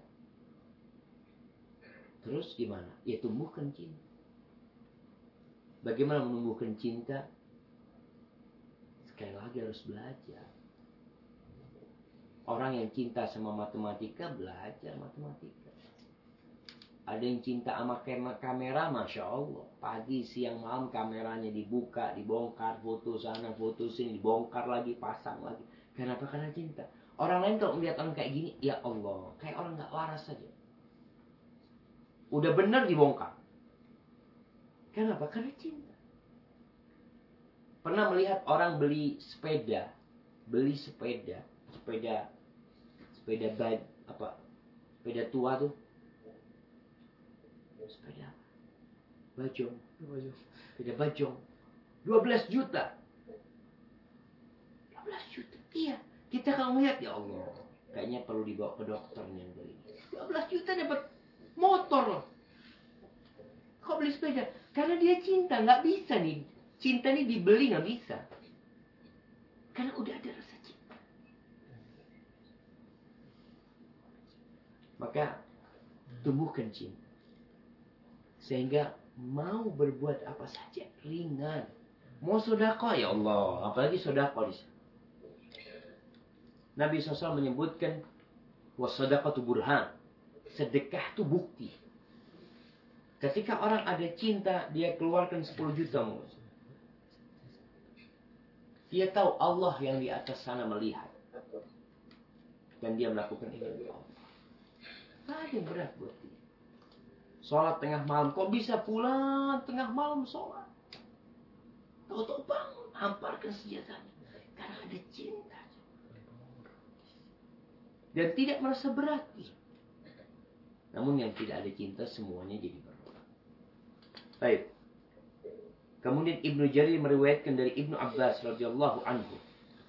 Terus gimana? Ya tumbuhkan cinta. Bagaimana menumbuhkan cinta? Sekali lagi harus belajar. Orang yang cinta sama matematika, belajar matematika. Ada yang cinta sama kamera, Masya Allah. Pagi, siang, malam kameranya dibuka, dibongkar, foto sana, foto sini, dibongkar lagi, pasang lagi. Kenapa? Karena cinta. Orang lain kalau melihat orang kayak gini, ya Allah, kayak orang gak waras saja. Udah benar dibongkar. Kenapa? Karena cinta. Pernah melihat orang beli sepeda, beli sepeda, sepeda, sepeda bag, apa? Sepeda tua tuh. Sepeda bajong, sepeda bajong, dua belas juta. dua belas juta. Iya, kita kalau melihat ya Allah, kayaknya perlu dibawa ke dokternya beli. dua belas juta dapat motor loh. Kok beli sepeda? Karena dia cinta, nggak bisa nih. Cinta nih dibeli nggak bisa. Karena udah ada rasa cinta. Maka tumbuhkan cinta. Sehingga mau berbuat apa saja ringan. Mau sedekah ya Allah, apalagi sedekah di sana. Nabi shallallahu alaihi wasallam menyebutkan wasadaqatu burhan. Sedekah itu bukti. Ketika orang ada cinta, dia keluarkan sepuluh juta. Dia tahu Allah yang di atas sana melihat. Dan dia melakukan ini untuk Allah. Tidak ada yang berat buat dia. Sholat tengah malam. Kok bisa pulang tengah malam sholat? Tahu-tahu bangun. Hamparkan senjatanya. Karena ada cinta. Dan tidak merasa berat. Namun yang tidak ada cinta semuanya jadi berat. Baik. Kemudian Ibnu Jarir meriwayatkan dari Ibnu Abbas radhiyallahu anhu.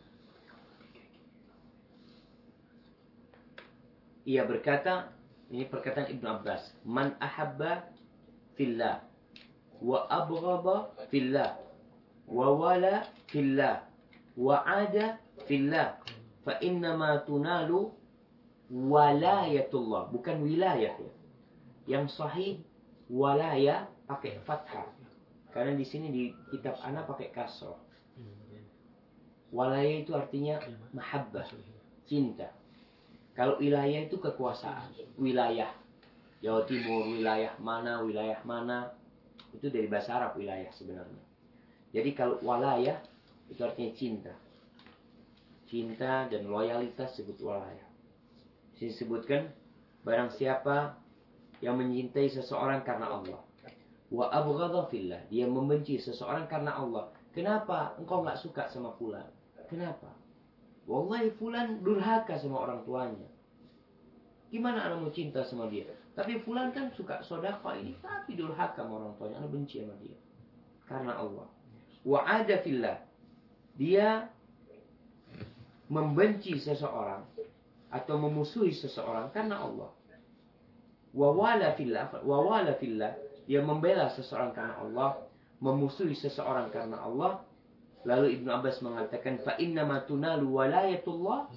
Ia berkata, ini perkataan Ibnu Abbas, man ahabba fillah wa abghaba fillah wa wala fillah wa ada fillah fa innama tunalu walayatullah, bukan wilayah ya. Yang sahih walaya pakai fathah. Karena di sini di kitab ana pakai kasrah. Walaya itu artinya mahabbah, cinta. Kalau wilayah itu kekuasaan, wilayah Jawa Timur, wilayah mana, wilayah mana. Itu dari bahasa Arab wilayah sebenarnya. Jadi kalau walayah itu artinya cinta. Cinta dan loyalitas disebut walayah. Disebutkan barang siapa yang mencintai seseorang karena Allah. Wa abghadha fillah, dia membenci seseorang karena Allah. Kenapa engkau enggak suka sama fulan? Kenapa? Wallahi fulan durhaka sama orang tuanya. Gimana anak mau cinta sama dia? Tapi fulan kan suka sedekah ini, tapi durhaka sama orang tuanya, anak benci sama dia. Karena Allah. Wa ada fillah, dia membenci seseorang atau memusuhi seseorang karena Allah. Wa wala fillah, wa wala fillah, dia membela seseorang karena Allah, memusuhi seseorang karena Allah. Lalu Ibnu Abbas mengatakan, fa innama tunalu walayatullah.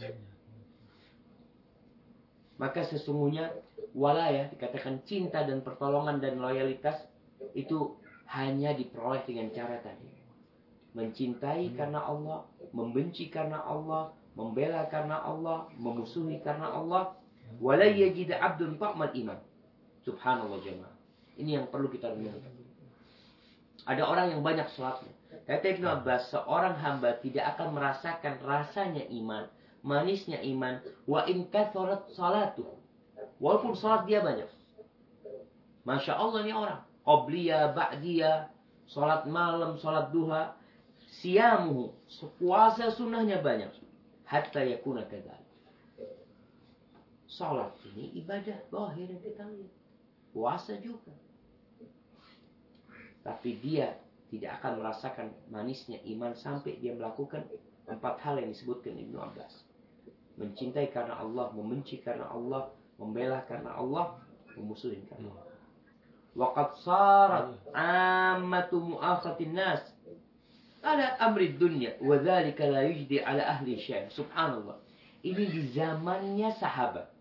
Maka sesungguhnya walayah, dikatakan cinta dan pertolongan dan loyalitas, itu hanya diperoleh dengan cara tadi. Mencintai karena Allah, membenci karena Allah, membela karena Allah, memusuhi karena Allah. Wala yajid abdun ta'mal iman. Subhanallah jemaah. Ini yang perlu kita renungkan. Ada orang yang banyak sholatnya. Kata Ibnu Abbas, seorang hamba tidak akan merasakan rasanya iman, manisnya iman, wa in kathurat salatuh. Walaupun salat dia banyak. Masya Allah ini orang. Qobliyah, ba'diyah, salat malam, salat duha, siyamuhu, puasa sunnahnya banyak. Hatta yakuna kadzalik. Salat ini ibadah zahir yang kita lihat. Puasa juga. Tapi dia tidak akan merasakan manisnya iman sampai dia melakukan empat hal yang disebutkan Ibnu Abbas. Mencintai karena Allah, membenci karena Allah, membela karena Allah, memusuhi karena Allah. Waqad sarat ammatu mu'akhatin nas ala amri dunya wa dzalika la yujdi ala ahli syai'. Subhanallah. Ini di zamannya sahabat.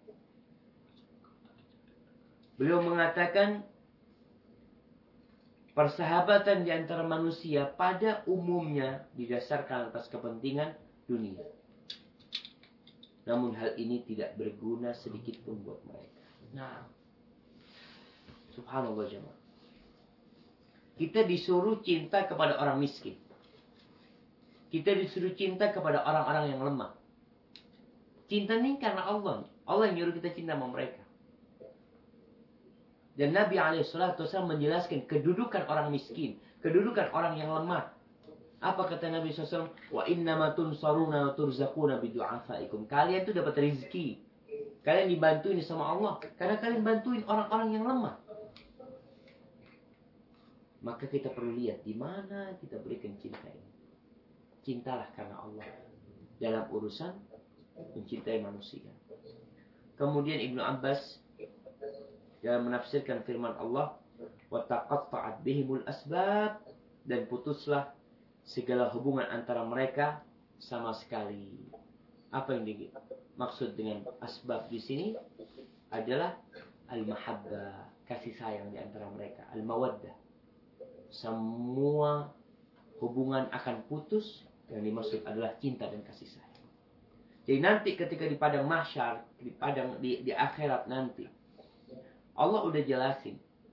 Beliau mengatakan persahabatan di antara manusia pada umumnya didasarkan atas kepentingan dunia. Namun hal ini tidak berguna sedikit pun buat mereka. Nah, subhanallah jemaah. Kita disuruh cinta kepada orang miskin. Kita disuruh cinta kepada orang-orang yang lemah. Cinta ini karena Allah. Allah yang nyuruh kita cinta sama mereka. Dan Nabi alaihi salatu wasallam menjelaskan kedudukan orang miskin, kedudukan orang yang lemah. Apa kata Nabi shallallahu alaihi wasallam? Wa innama tunsaruna wa turzaquna bidu'afaikum. Kalian itu dapat rezeki. Kalian dibantuin sama Allah karena kalian bantuin orang-orang yang lemah. Maka kita perlu lihat di mana kita berikan cinta ini. Cintalah karena Allah dalam urusan mencintai manusia. Kemudian Ibnu Abbas dalam menafsirkan firman Allah, wa taqatta'at bihimul asbab, dan putuslah segala hubungan antara mereka sama sekali. Apa yang dimaksud dengan asbab di sini adalah al-mahabbah, kasih sayang di antara mereka, al-mawaddah. Semua hubungan akan putus, yang dimaksud adalah cinta dan kasih sayang. Jadi nanti ketika di padang mahsyar, di padang di, di akhirat nanti, Allah udah jelasin.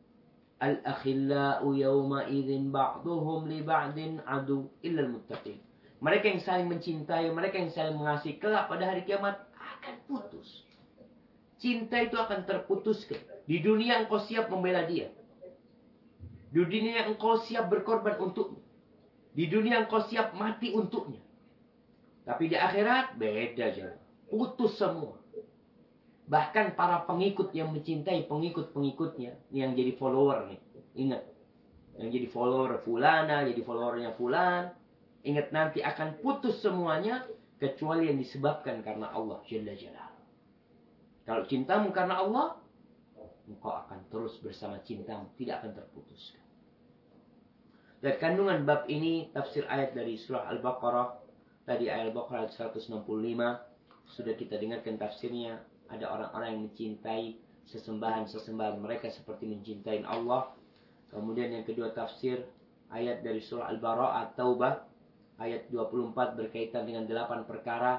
Al-akhillau yawma idzin ba'duhum li ba'din adu illa al-muttaqin. Mereka yang saling mencintai, mereka yang saling mengasihi kelak pada hari kiamat akan putus. Cinta itu akan terputuskan. Di dunia engkau siap membela dia. Di dunia engkau siap berkorban untuknya. Di dunia engkau siap mati untuknya. Tapi di akhirat beda aja. Putus semua. Bahkan para pengikut yang mencintai pengikut-pengikutnya. Ini yang jadi follower nih. Ingat. Yang jadi follower fulana, jadi followernya fulan. Ingat nanti akan putus semuanya. Kecuali yang disebabkan karena Allah Jalla Jalaluhu. Kalau cintamu karena Allah, engkau akan terus bersama cintamu. Tidak akan terputuskan. Dan kandungan bab ini, tafsir ayat dari surah Al-Baqarah. Tadi ayat Al-Baqarah seratus enam puluh lima. Sudah kita dengarkan tafsirnya. Ada orang-orang yang mencintai sesembahan-sesembahan mereka seperti mencintai Allah. Kemudian yang kedua tafsir ayat dari surah Al-Bara'ah Taubah ayat dua puluh empat berkaitan dengan delapan perkara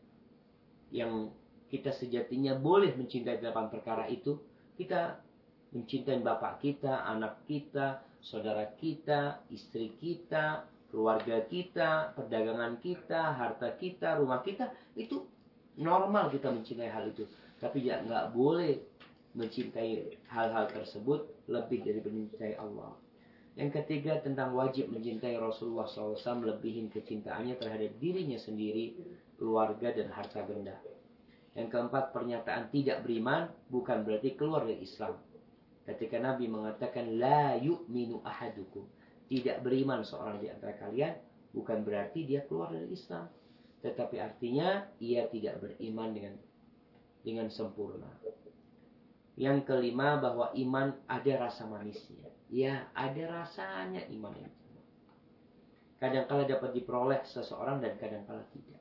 yang kita sejatinya boleh mencintai delapan perkara itu. Kita mencintai bapak kita, anak kita, saudara kita, istri kita, keluarga kita, perdagangan kita, harta kita, rumah kita, itu normal kita mencintai hal itu. Tapi ya nggak boleh mencintai hal-hal tersebut lebih dari mencintai Allah. Yang ketiga tentang wajib mencintai Rasulullah shallallahu alaihi wasallam, lebihin kecintaannya terhadap dirinya sendiri, keluarga dan harta benda. Yang keempat, pernyataan tidak beriman bukan berarti keluar dari Islam. Ketika Nabi mengatakan la yu'minu ahadukum, tidak beriman seorang di antara kalian, bukan berarti dia keluar dari Islam, tetapi artinya ia tidak beriman dengan dengan sempurna. Yang kelima, bahwa iman ada rasa manisnya. Ya, ada rasanya iman itu. Kadang-kala dapat diperoleh seseorang dan kadang-kala tidak.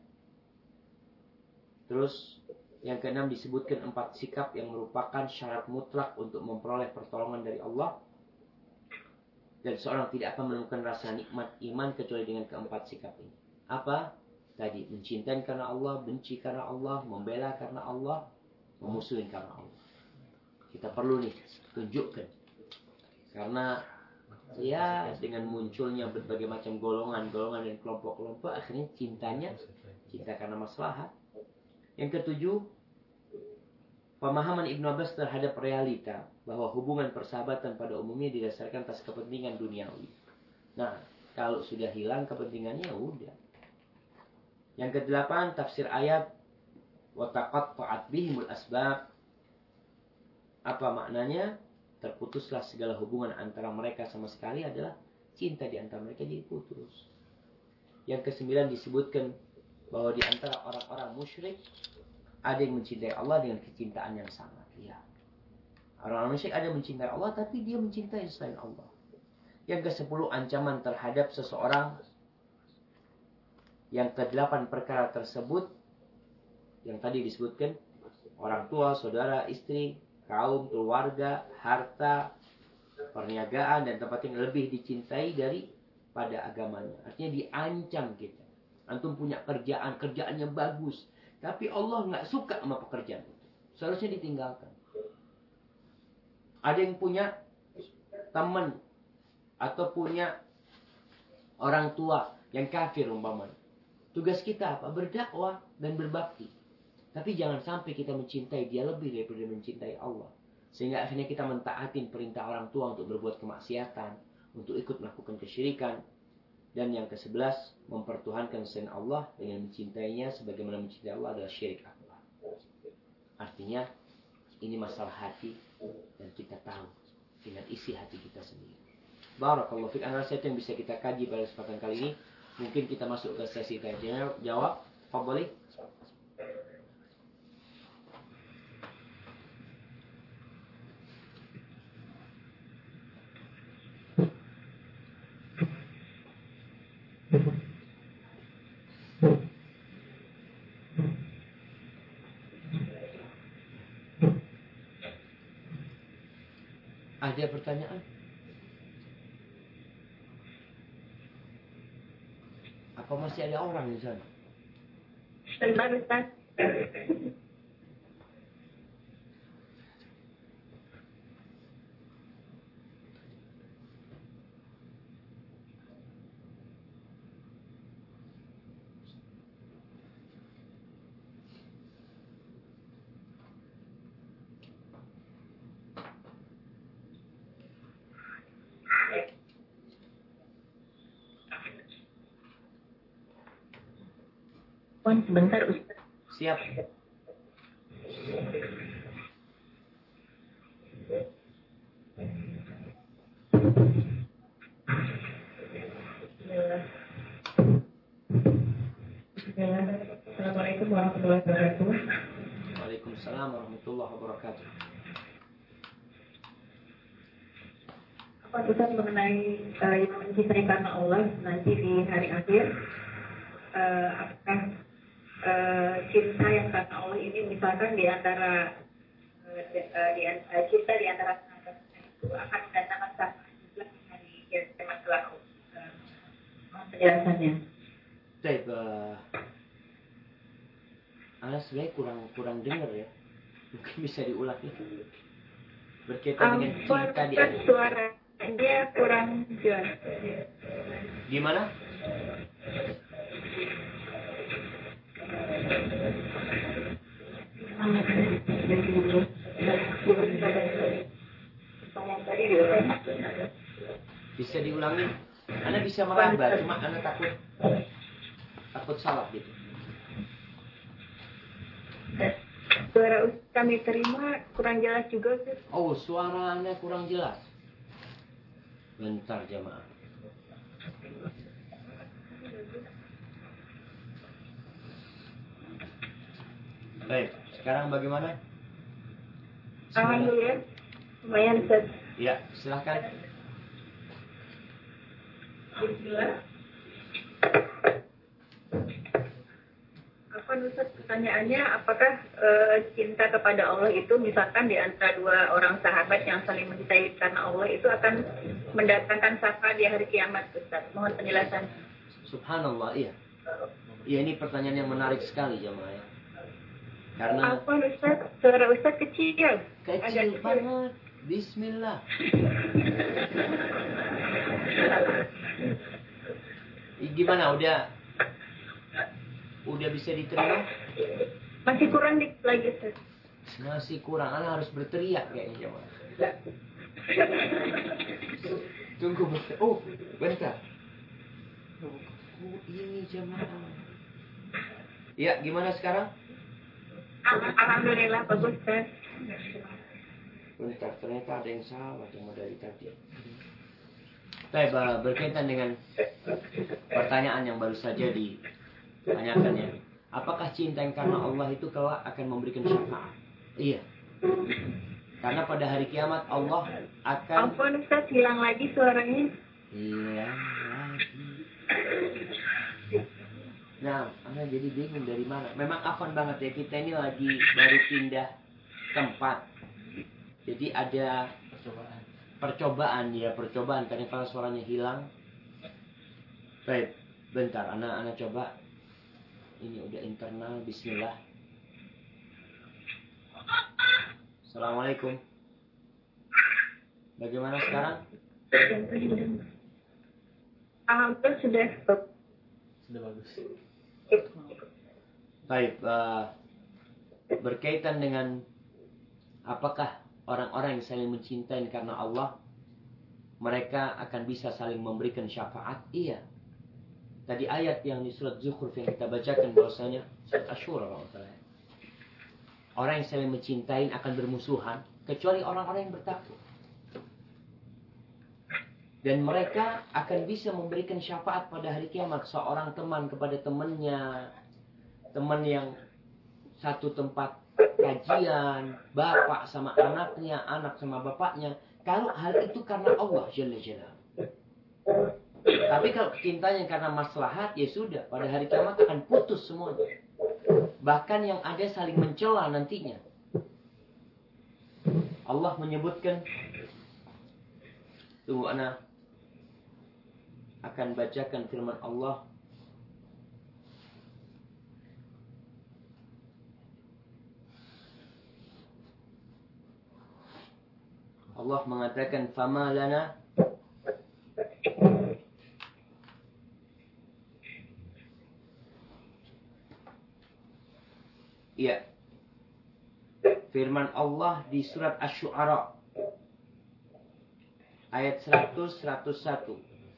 Terus yang keenam disebutkan empat sikap yang merupakan syarat mutlak untuk memperoleh pertolongan dari Allah. Dan seorang tidak akan menemukan rasa nikmat iman kecuali dengan keempat sikap ini. Apa? Tadi, mencintai karena Allah, benci karena Allah, membela karena Allah, memusuhi karena Allah. Kita perlu nih tunjukkan. Karena ya dengan munculnya berbagai macam golongan-golongan dan kelompok-kelompok, akhirnya cintanya cinta karena maslahat. Yang ketujuh, pemahaman Ibnu Abbas terhadap realita bahwa hubungan persahabatan pada umumnya didasarkan atas kepentingan duniawi. Nah, kalau sudah hilang kepentingannya, udah. Yang kedelapan, tafsir ayat wa taqatta'at bihimul asbab. Apa maknanya? Terputuslah segala hubungan antara mereka sama sekali adalah cinta di antara mereka jadi putus. Yang kesembilan disebutkan bahwa di antara orang-orang musyrik ada yang mencintai Allah dengan kecintaan yang sangat. Ya. Orang-orang musyrik ada yang mencintai Allah tapi dia mencintai selain Allah. Yang kesepuluh, ancaman terhadap seseorang. Yang kedelapan, perkara tersebut yang tadi disebutkan, orang tua, saudara, istri, kaum, keluarga, harta, perniagaan, dan tempat yang lebih dicintai daripada agamanya. Artinya diancam kita. Antum punya kerjaan, kerjaannya bagus, tapi Allah nggak suka sama pekerjaan itu. Seharusnya ditinggalkan. Ada yang punya teman atau punya orang tua yang kafir umpamanya. Tugas kita apa? Berdakwah dan berbakti. Tapi jangan sampai kita mencintai dia lebih daripada mencintai Allah. Sehingga akhirnya kita mentaatin perintah orang tua untuk berbuat kemaksiatan, untuk ikut melakukan kesyirikan. Dan yang kesebelas, mempertuhankan selain Allah dengan mencintainya sebagaimana mencintai Allah adalah syirik akbar. Artinya, ini masalah hati dan kita tahu dengan isi hati kita sendiri. Barakallahu fiik. Antara satu yang bisa kita kaji pada kesempatan kali ini, mungkin kita masuk ke sesi tanya jawab. Fadhali. Ada pertanyaan? Apa masih ada orang di sana? Sebentar, Ustaz. Wan, sebentar, Ustaz. Siap. Assalamualaikum warahmatullahi wabarakatuh. Waalaikumsalam warahmatullahi wabarakatuh. Apa Ustaz mengenai uh, yang mencintai karena Allah nanti di hari akhir? Uh, apakah uh, cinta yang karena Allah ini misalkan di antara uh, di, uh, di, uh, cinta di antara sahabat itu akan mendatangkan syafaat juga di hari kiamat kelak? Uh, penjelasannya. Baik, uh, Ana sebenarnya kurang kurang dengar ya. Mungkin bisa diulang itu. Berkaitan Um, dengan cinta di antara suara Dia kurang jelas. Gimana? Bisa diulangi? Anda bisa meraba, cuma Anda takut takut salah gitu. Suara Ustaz kami terima kurang jelas juga, Ustaz. Oh, suara Anda kurang jelas. Bentar jemaah. Baik, sekarang bagaimana? Alhamdulillah. Lumayan, Ustaz. Ya, silahkan. Bismillah. Apa Ustaz pertanyaannya, apakah e, cinta kepada Allah itu misalkan di antara dua orang sahabat yang saling mencintai karena Allah itu akan mendatangkan syafaat di hari kiamat, Ustaz? Mohon penjelasan. Subhanallah, iya. Iya, ini pertanyaan yang menarik sekali jemaah ya. Karena apa Ustaz? Suara Ustaz kecil. Kecil banget. Bismillah. Gimana? Udah Udah bisa diterima? Masih kurang dikit lagi, Ustaz. Masih kurang. Anda harus berteriak kayaknya jemaah. Tunggu bentar. Oh, bentar. Oh, ini jemaah. Ya, gimana sekarang? Alhamdulillah bagus, Ustaz. Bentar, ternyata ada yang salah cuma dari tadi. Baik, berkaitan dengan pertanyaan yang baru saja ditanyakan ya. Apakah cinta yang karena Allah itu kelak akan memberikan syafaat? Iya. Karena pada hari kiamat Allah akan... Ampun Ustaz, hilang lagi suaranya. Hilang lagi. Nah, Anda jadi bingung dari mana. Memang afan banget ya, kita ini lagi baru pindah tempat. Jadi ada percobaan. Percobaan ya, percobaan. Karena kalau suaranya hilang. Baik, bentar. Anda, Anda coba. Ini udah internal, bismillah. Assalamualaikum. Bagaimana sekarang? Alhamdulillah sudah. Sudah bagus. Baik, uh, berkaitan dengan apakah orang-orang yang saling mencintai karena Allah, mereka akan bisa saling memberikan syafaat? Iya. Tadi ayat yang di surat Zukhruf yang kita bacakan bahwasanya surat Asy-Syura, orang yang saling mencintai akan bermusuhan kecuali orang-orang yang bertakwa. Dan mereka akan bisa memberikan syafaat pada hari kiamat. Seorang teman kepada temannya, teman yang satu tempat kajian, bapak sama anaknya, anak sama bapaknya. Kalau hal itu karena Allah Jalla Jalla. Tapi kalau cintanya karena maslahat, ya sudah. Pada hari kiamat akan putus semuanya. Bahkan yang ada saling mencela nantinya. Allah menyebutkan, tunggu anak akan bacakan firman Allah. Allah mengatakan, "Fama lana ya." Firman Allah di surat Asy-Syu'ara ayat seratus seratus satu.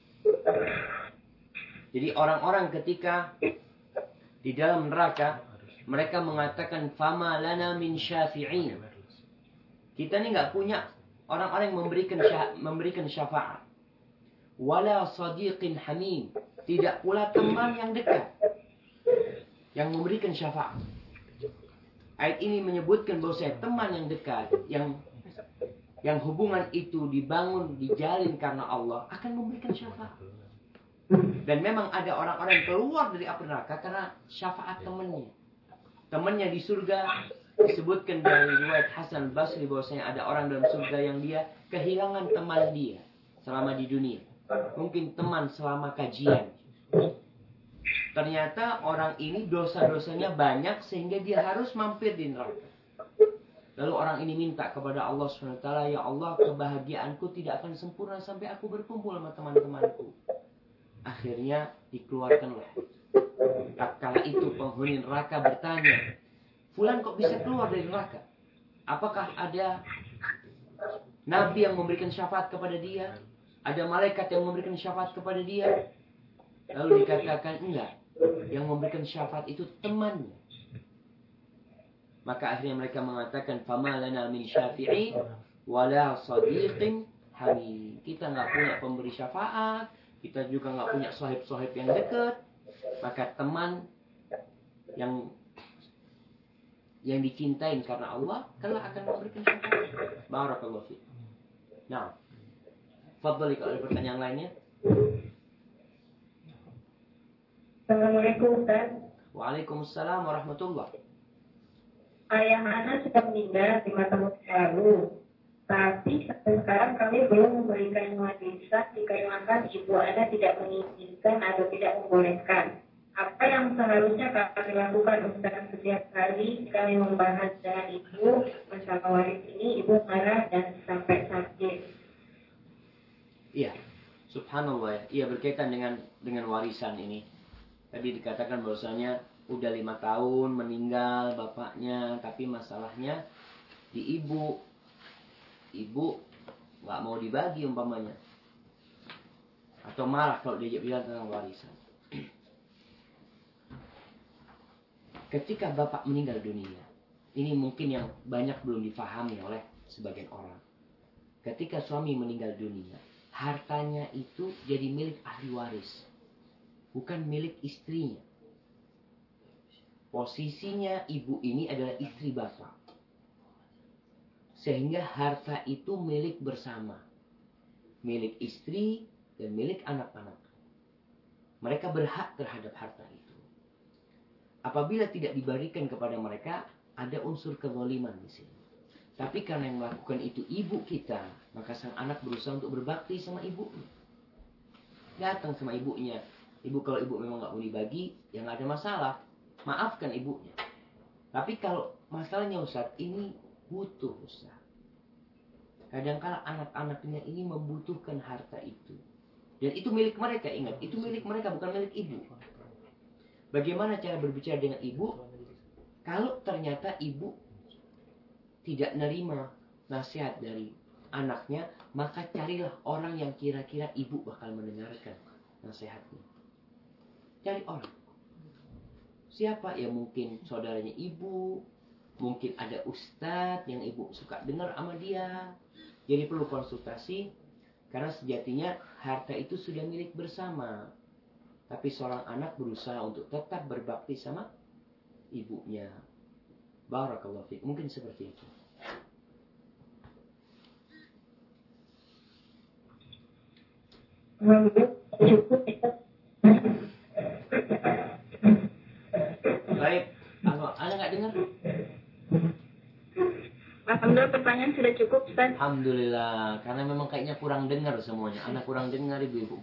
Jadi orang-orang ketika di dalam neraka, mereka mengatakan, "Fama lana min syafi'in." Kita ini nggak punya orang-orang yang memberikan syah, memberikan syafaat. Wala sadiqin hamim. Tidak pula teman yang dekat yang memberikan syafaat. Ayat ini menyebutkan bahwa saya teman yang dekat, yang yang hubungan itu dibangun, dijalin karena Allah, akan memberikan syafaat. Dan memang ada orang-orang yang keluar dari api neraka karena syafaat temannya. Temannya di surga disebutkan dari riwayat Hasan Basri bahwasanya ada orang dalam surga yang dia kehilangan teman dia selama di dunia. Mungkin teman selama kajian. Ternyata orang ini dosa-dosanya banyak sehingga dia harus mampir di neraka. Lalu orang ini minta kepada Allah subhanahu wa taala, ya Allah, kebahagiaanku tidak akan sempurna sampai aku berkumpul sama teman-temanku. Akhirnya dikeluarkanlah. Tatkala itu penghuni neraka bertanya, Fulan kok bisa keluar dari neraka? Apakah ada nabi yang memberikan syafaat kepada dia? Ada malaikat yang memberikan syafaat kepada dia? Lalu dikatakan enggak. Yang memberikan syafaat itu temannya. Maka akhirnya mereka mengatakan, fama lana min syafi'i wala sadiqin hamim. Kita enggak punya pemberi syafaat, kita juga enggak punya sahib-sahib yang dekat. Maka teman yang yang dicintain karena Allah, kelak akan memberikan syafaat. Barakallahu fiik. Nah, fadhali kalau ada pertanyaan lainnya. Assalamualaikum Ustaz. Waalaikumsalam warahmatullahi. Ayah anak sudah meninggal lima tahun lalu, tapi sampai sekarang kami belum memberikan warisan dikarenakan ibu anak tidak mengizinkan atau tidak membolehkan. Apa yang seharusnya kami lakukan Ustaz? Setiap kali kami membahas dengan ibu masalah waris ini, ibu marah dan sampai sakit. Iya, subhanallah. Iya, berkaitan dengan dengan warisan ini. Tadi dikatakan bahwasanya udah lima tahun meninggal bapaknya, tapi masalahnya di ibu. Ibu nggak mau dibagi umpamanya, atau marah kalau dia bilang tentang warisan. Ketika bapak meninggal dunia, ini mungkin yang banyak belum difahami oleh sebagian orang. Ketika suami meninggal dunia, hartanya itu jadi milik ahli waris, bukan milik istrinya. Posisinya ibu ini adalah istri bapak, sehingga harta itu milik bersama, milik istri dan milik anak-anak. Mereka berhak terhadap harta itu. Apabila tidak diberikan kepada mereka, ada unsur kezaliman di sini. Tapi karena yang melakukan itu ibu kita, maka sang anak berusaha untuk berbakti sama ibunya. Datang sama ibunya. Ibu, kalau ibu memang nggak mau dibagi, ya nggak ada masalah. Maafkan ibunya. Tapi kalau masalahnya Ustaz, ini butuh Ustaz. Kadang-kala anak-anaknya ini membutuhkan harta itu. Dan itu milik mereka, ingat. Itu milik mereka, bukan milik ibu. Bagaimana cara berbicara dengan ibu? Kalau ternyata ibu tidak nerima nasihat dari anaknya, maka carilah orang yang kira-kira ibu bakal mendengarkan nasihatnya. Cari orang. Siapa? Ya mungkin saudaranya ibu, mungkin ada ustadz yang ibu suka dengar sama dia. Jadi perlu konsultasi, karena sejatinya harta itu sudah milik bersama. Tapi seorang anak berusaha untuk tetap berbakti sama ibunya. Barakallahu fiik. Mungkin seperti itu. Baik. Anda nggak dengar? Alhamdulillah pertanyaan sudah cukup Ustaz. Alhamdulillah. Karena memang kayaknya kurang dengar semuanya. Anak kurang dengar ibu-ibu.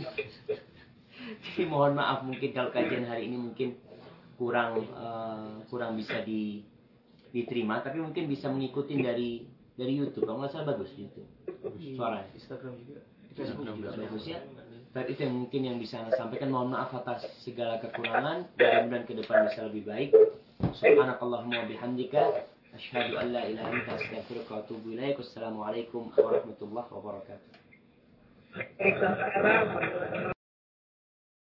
Jadi mohon maaf mungkin kalau kajian hari ini mungkin kurang uh, kurang bisa di, diterima, tapi mungkin bisa mengikuti dari dari YouTube. Kalau nggak salah bagus YouTube. Suara Instagram juga. Facebook juga bagus ya. Tapi itu yang mungkin yang bisa Anda sampaikan. Mohon maaf atas segala kekurangan. Mudah-mudahan ke depan bisa lebih baik. Subhanakallahumma bihamdika asyhadu an la ilaha illa anta astaghfiruka wa atubu ilaik. Wassalamualaikum warahmatullahi wabarakatuh. Waalaikumsalam.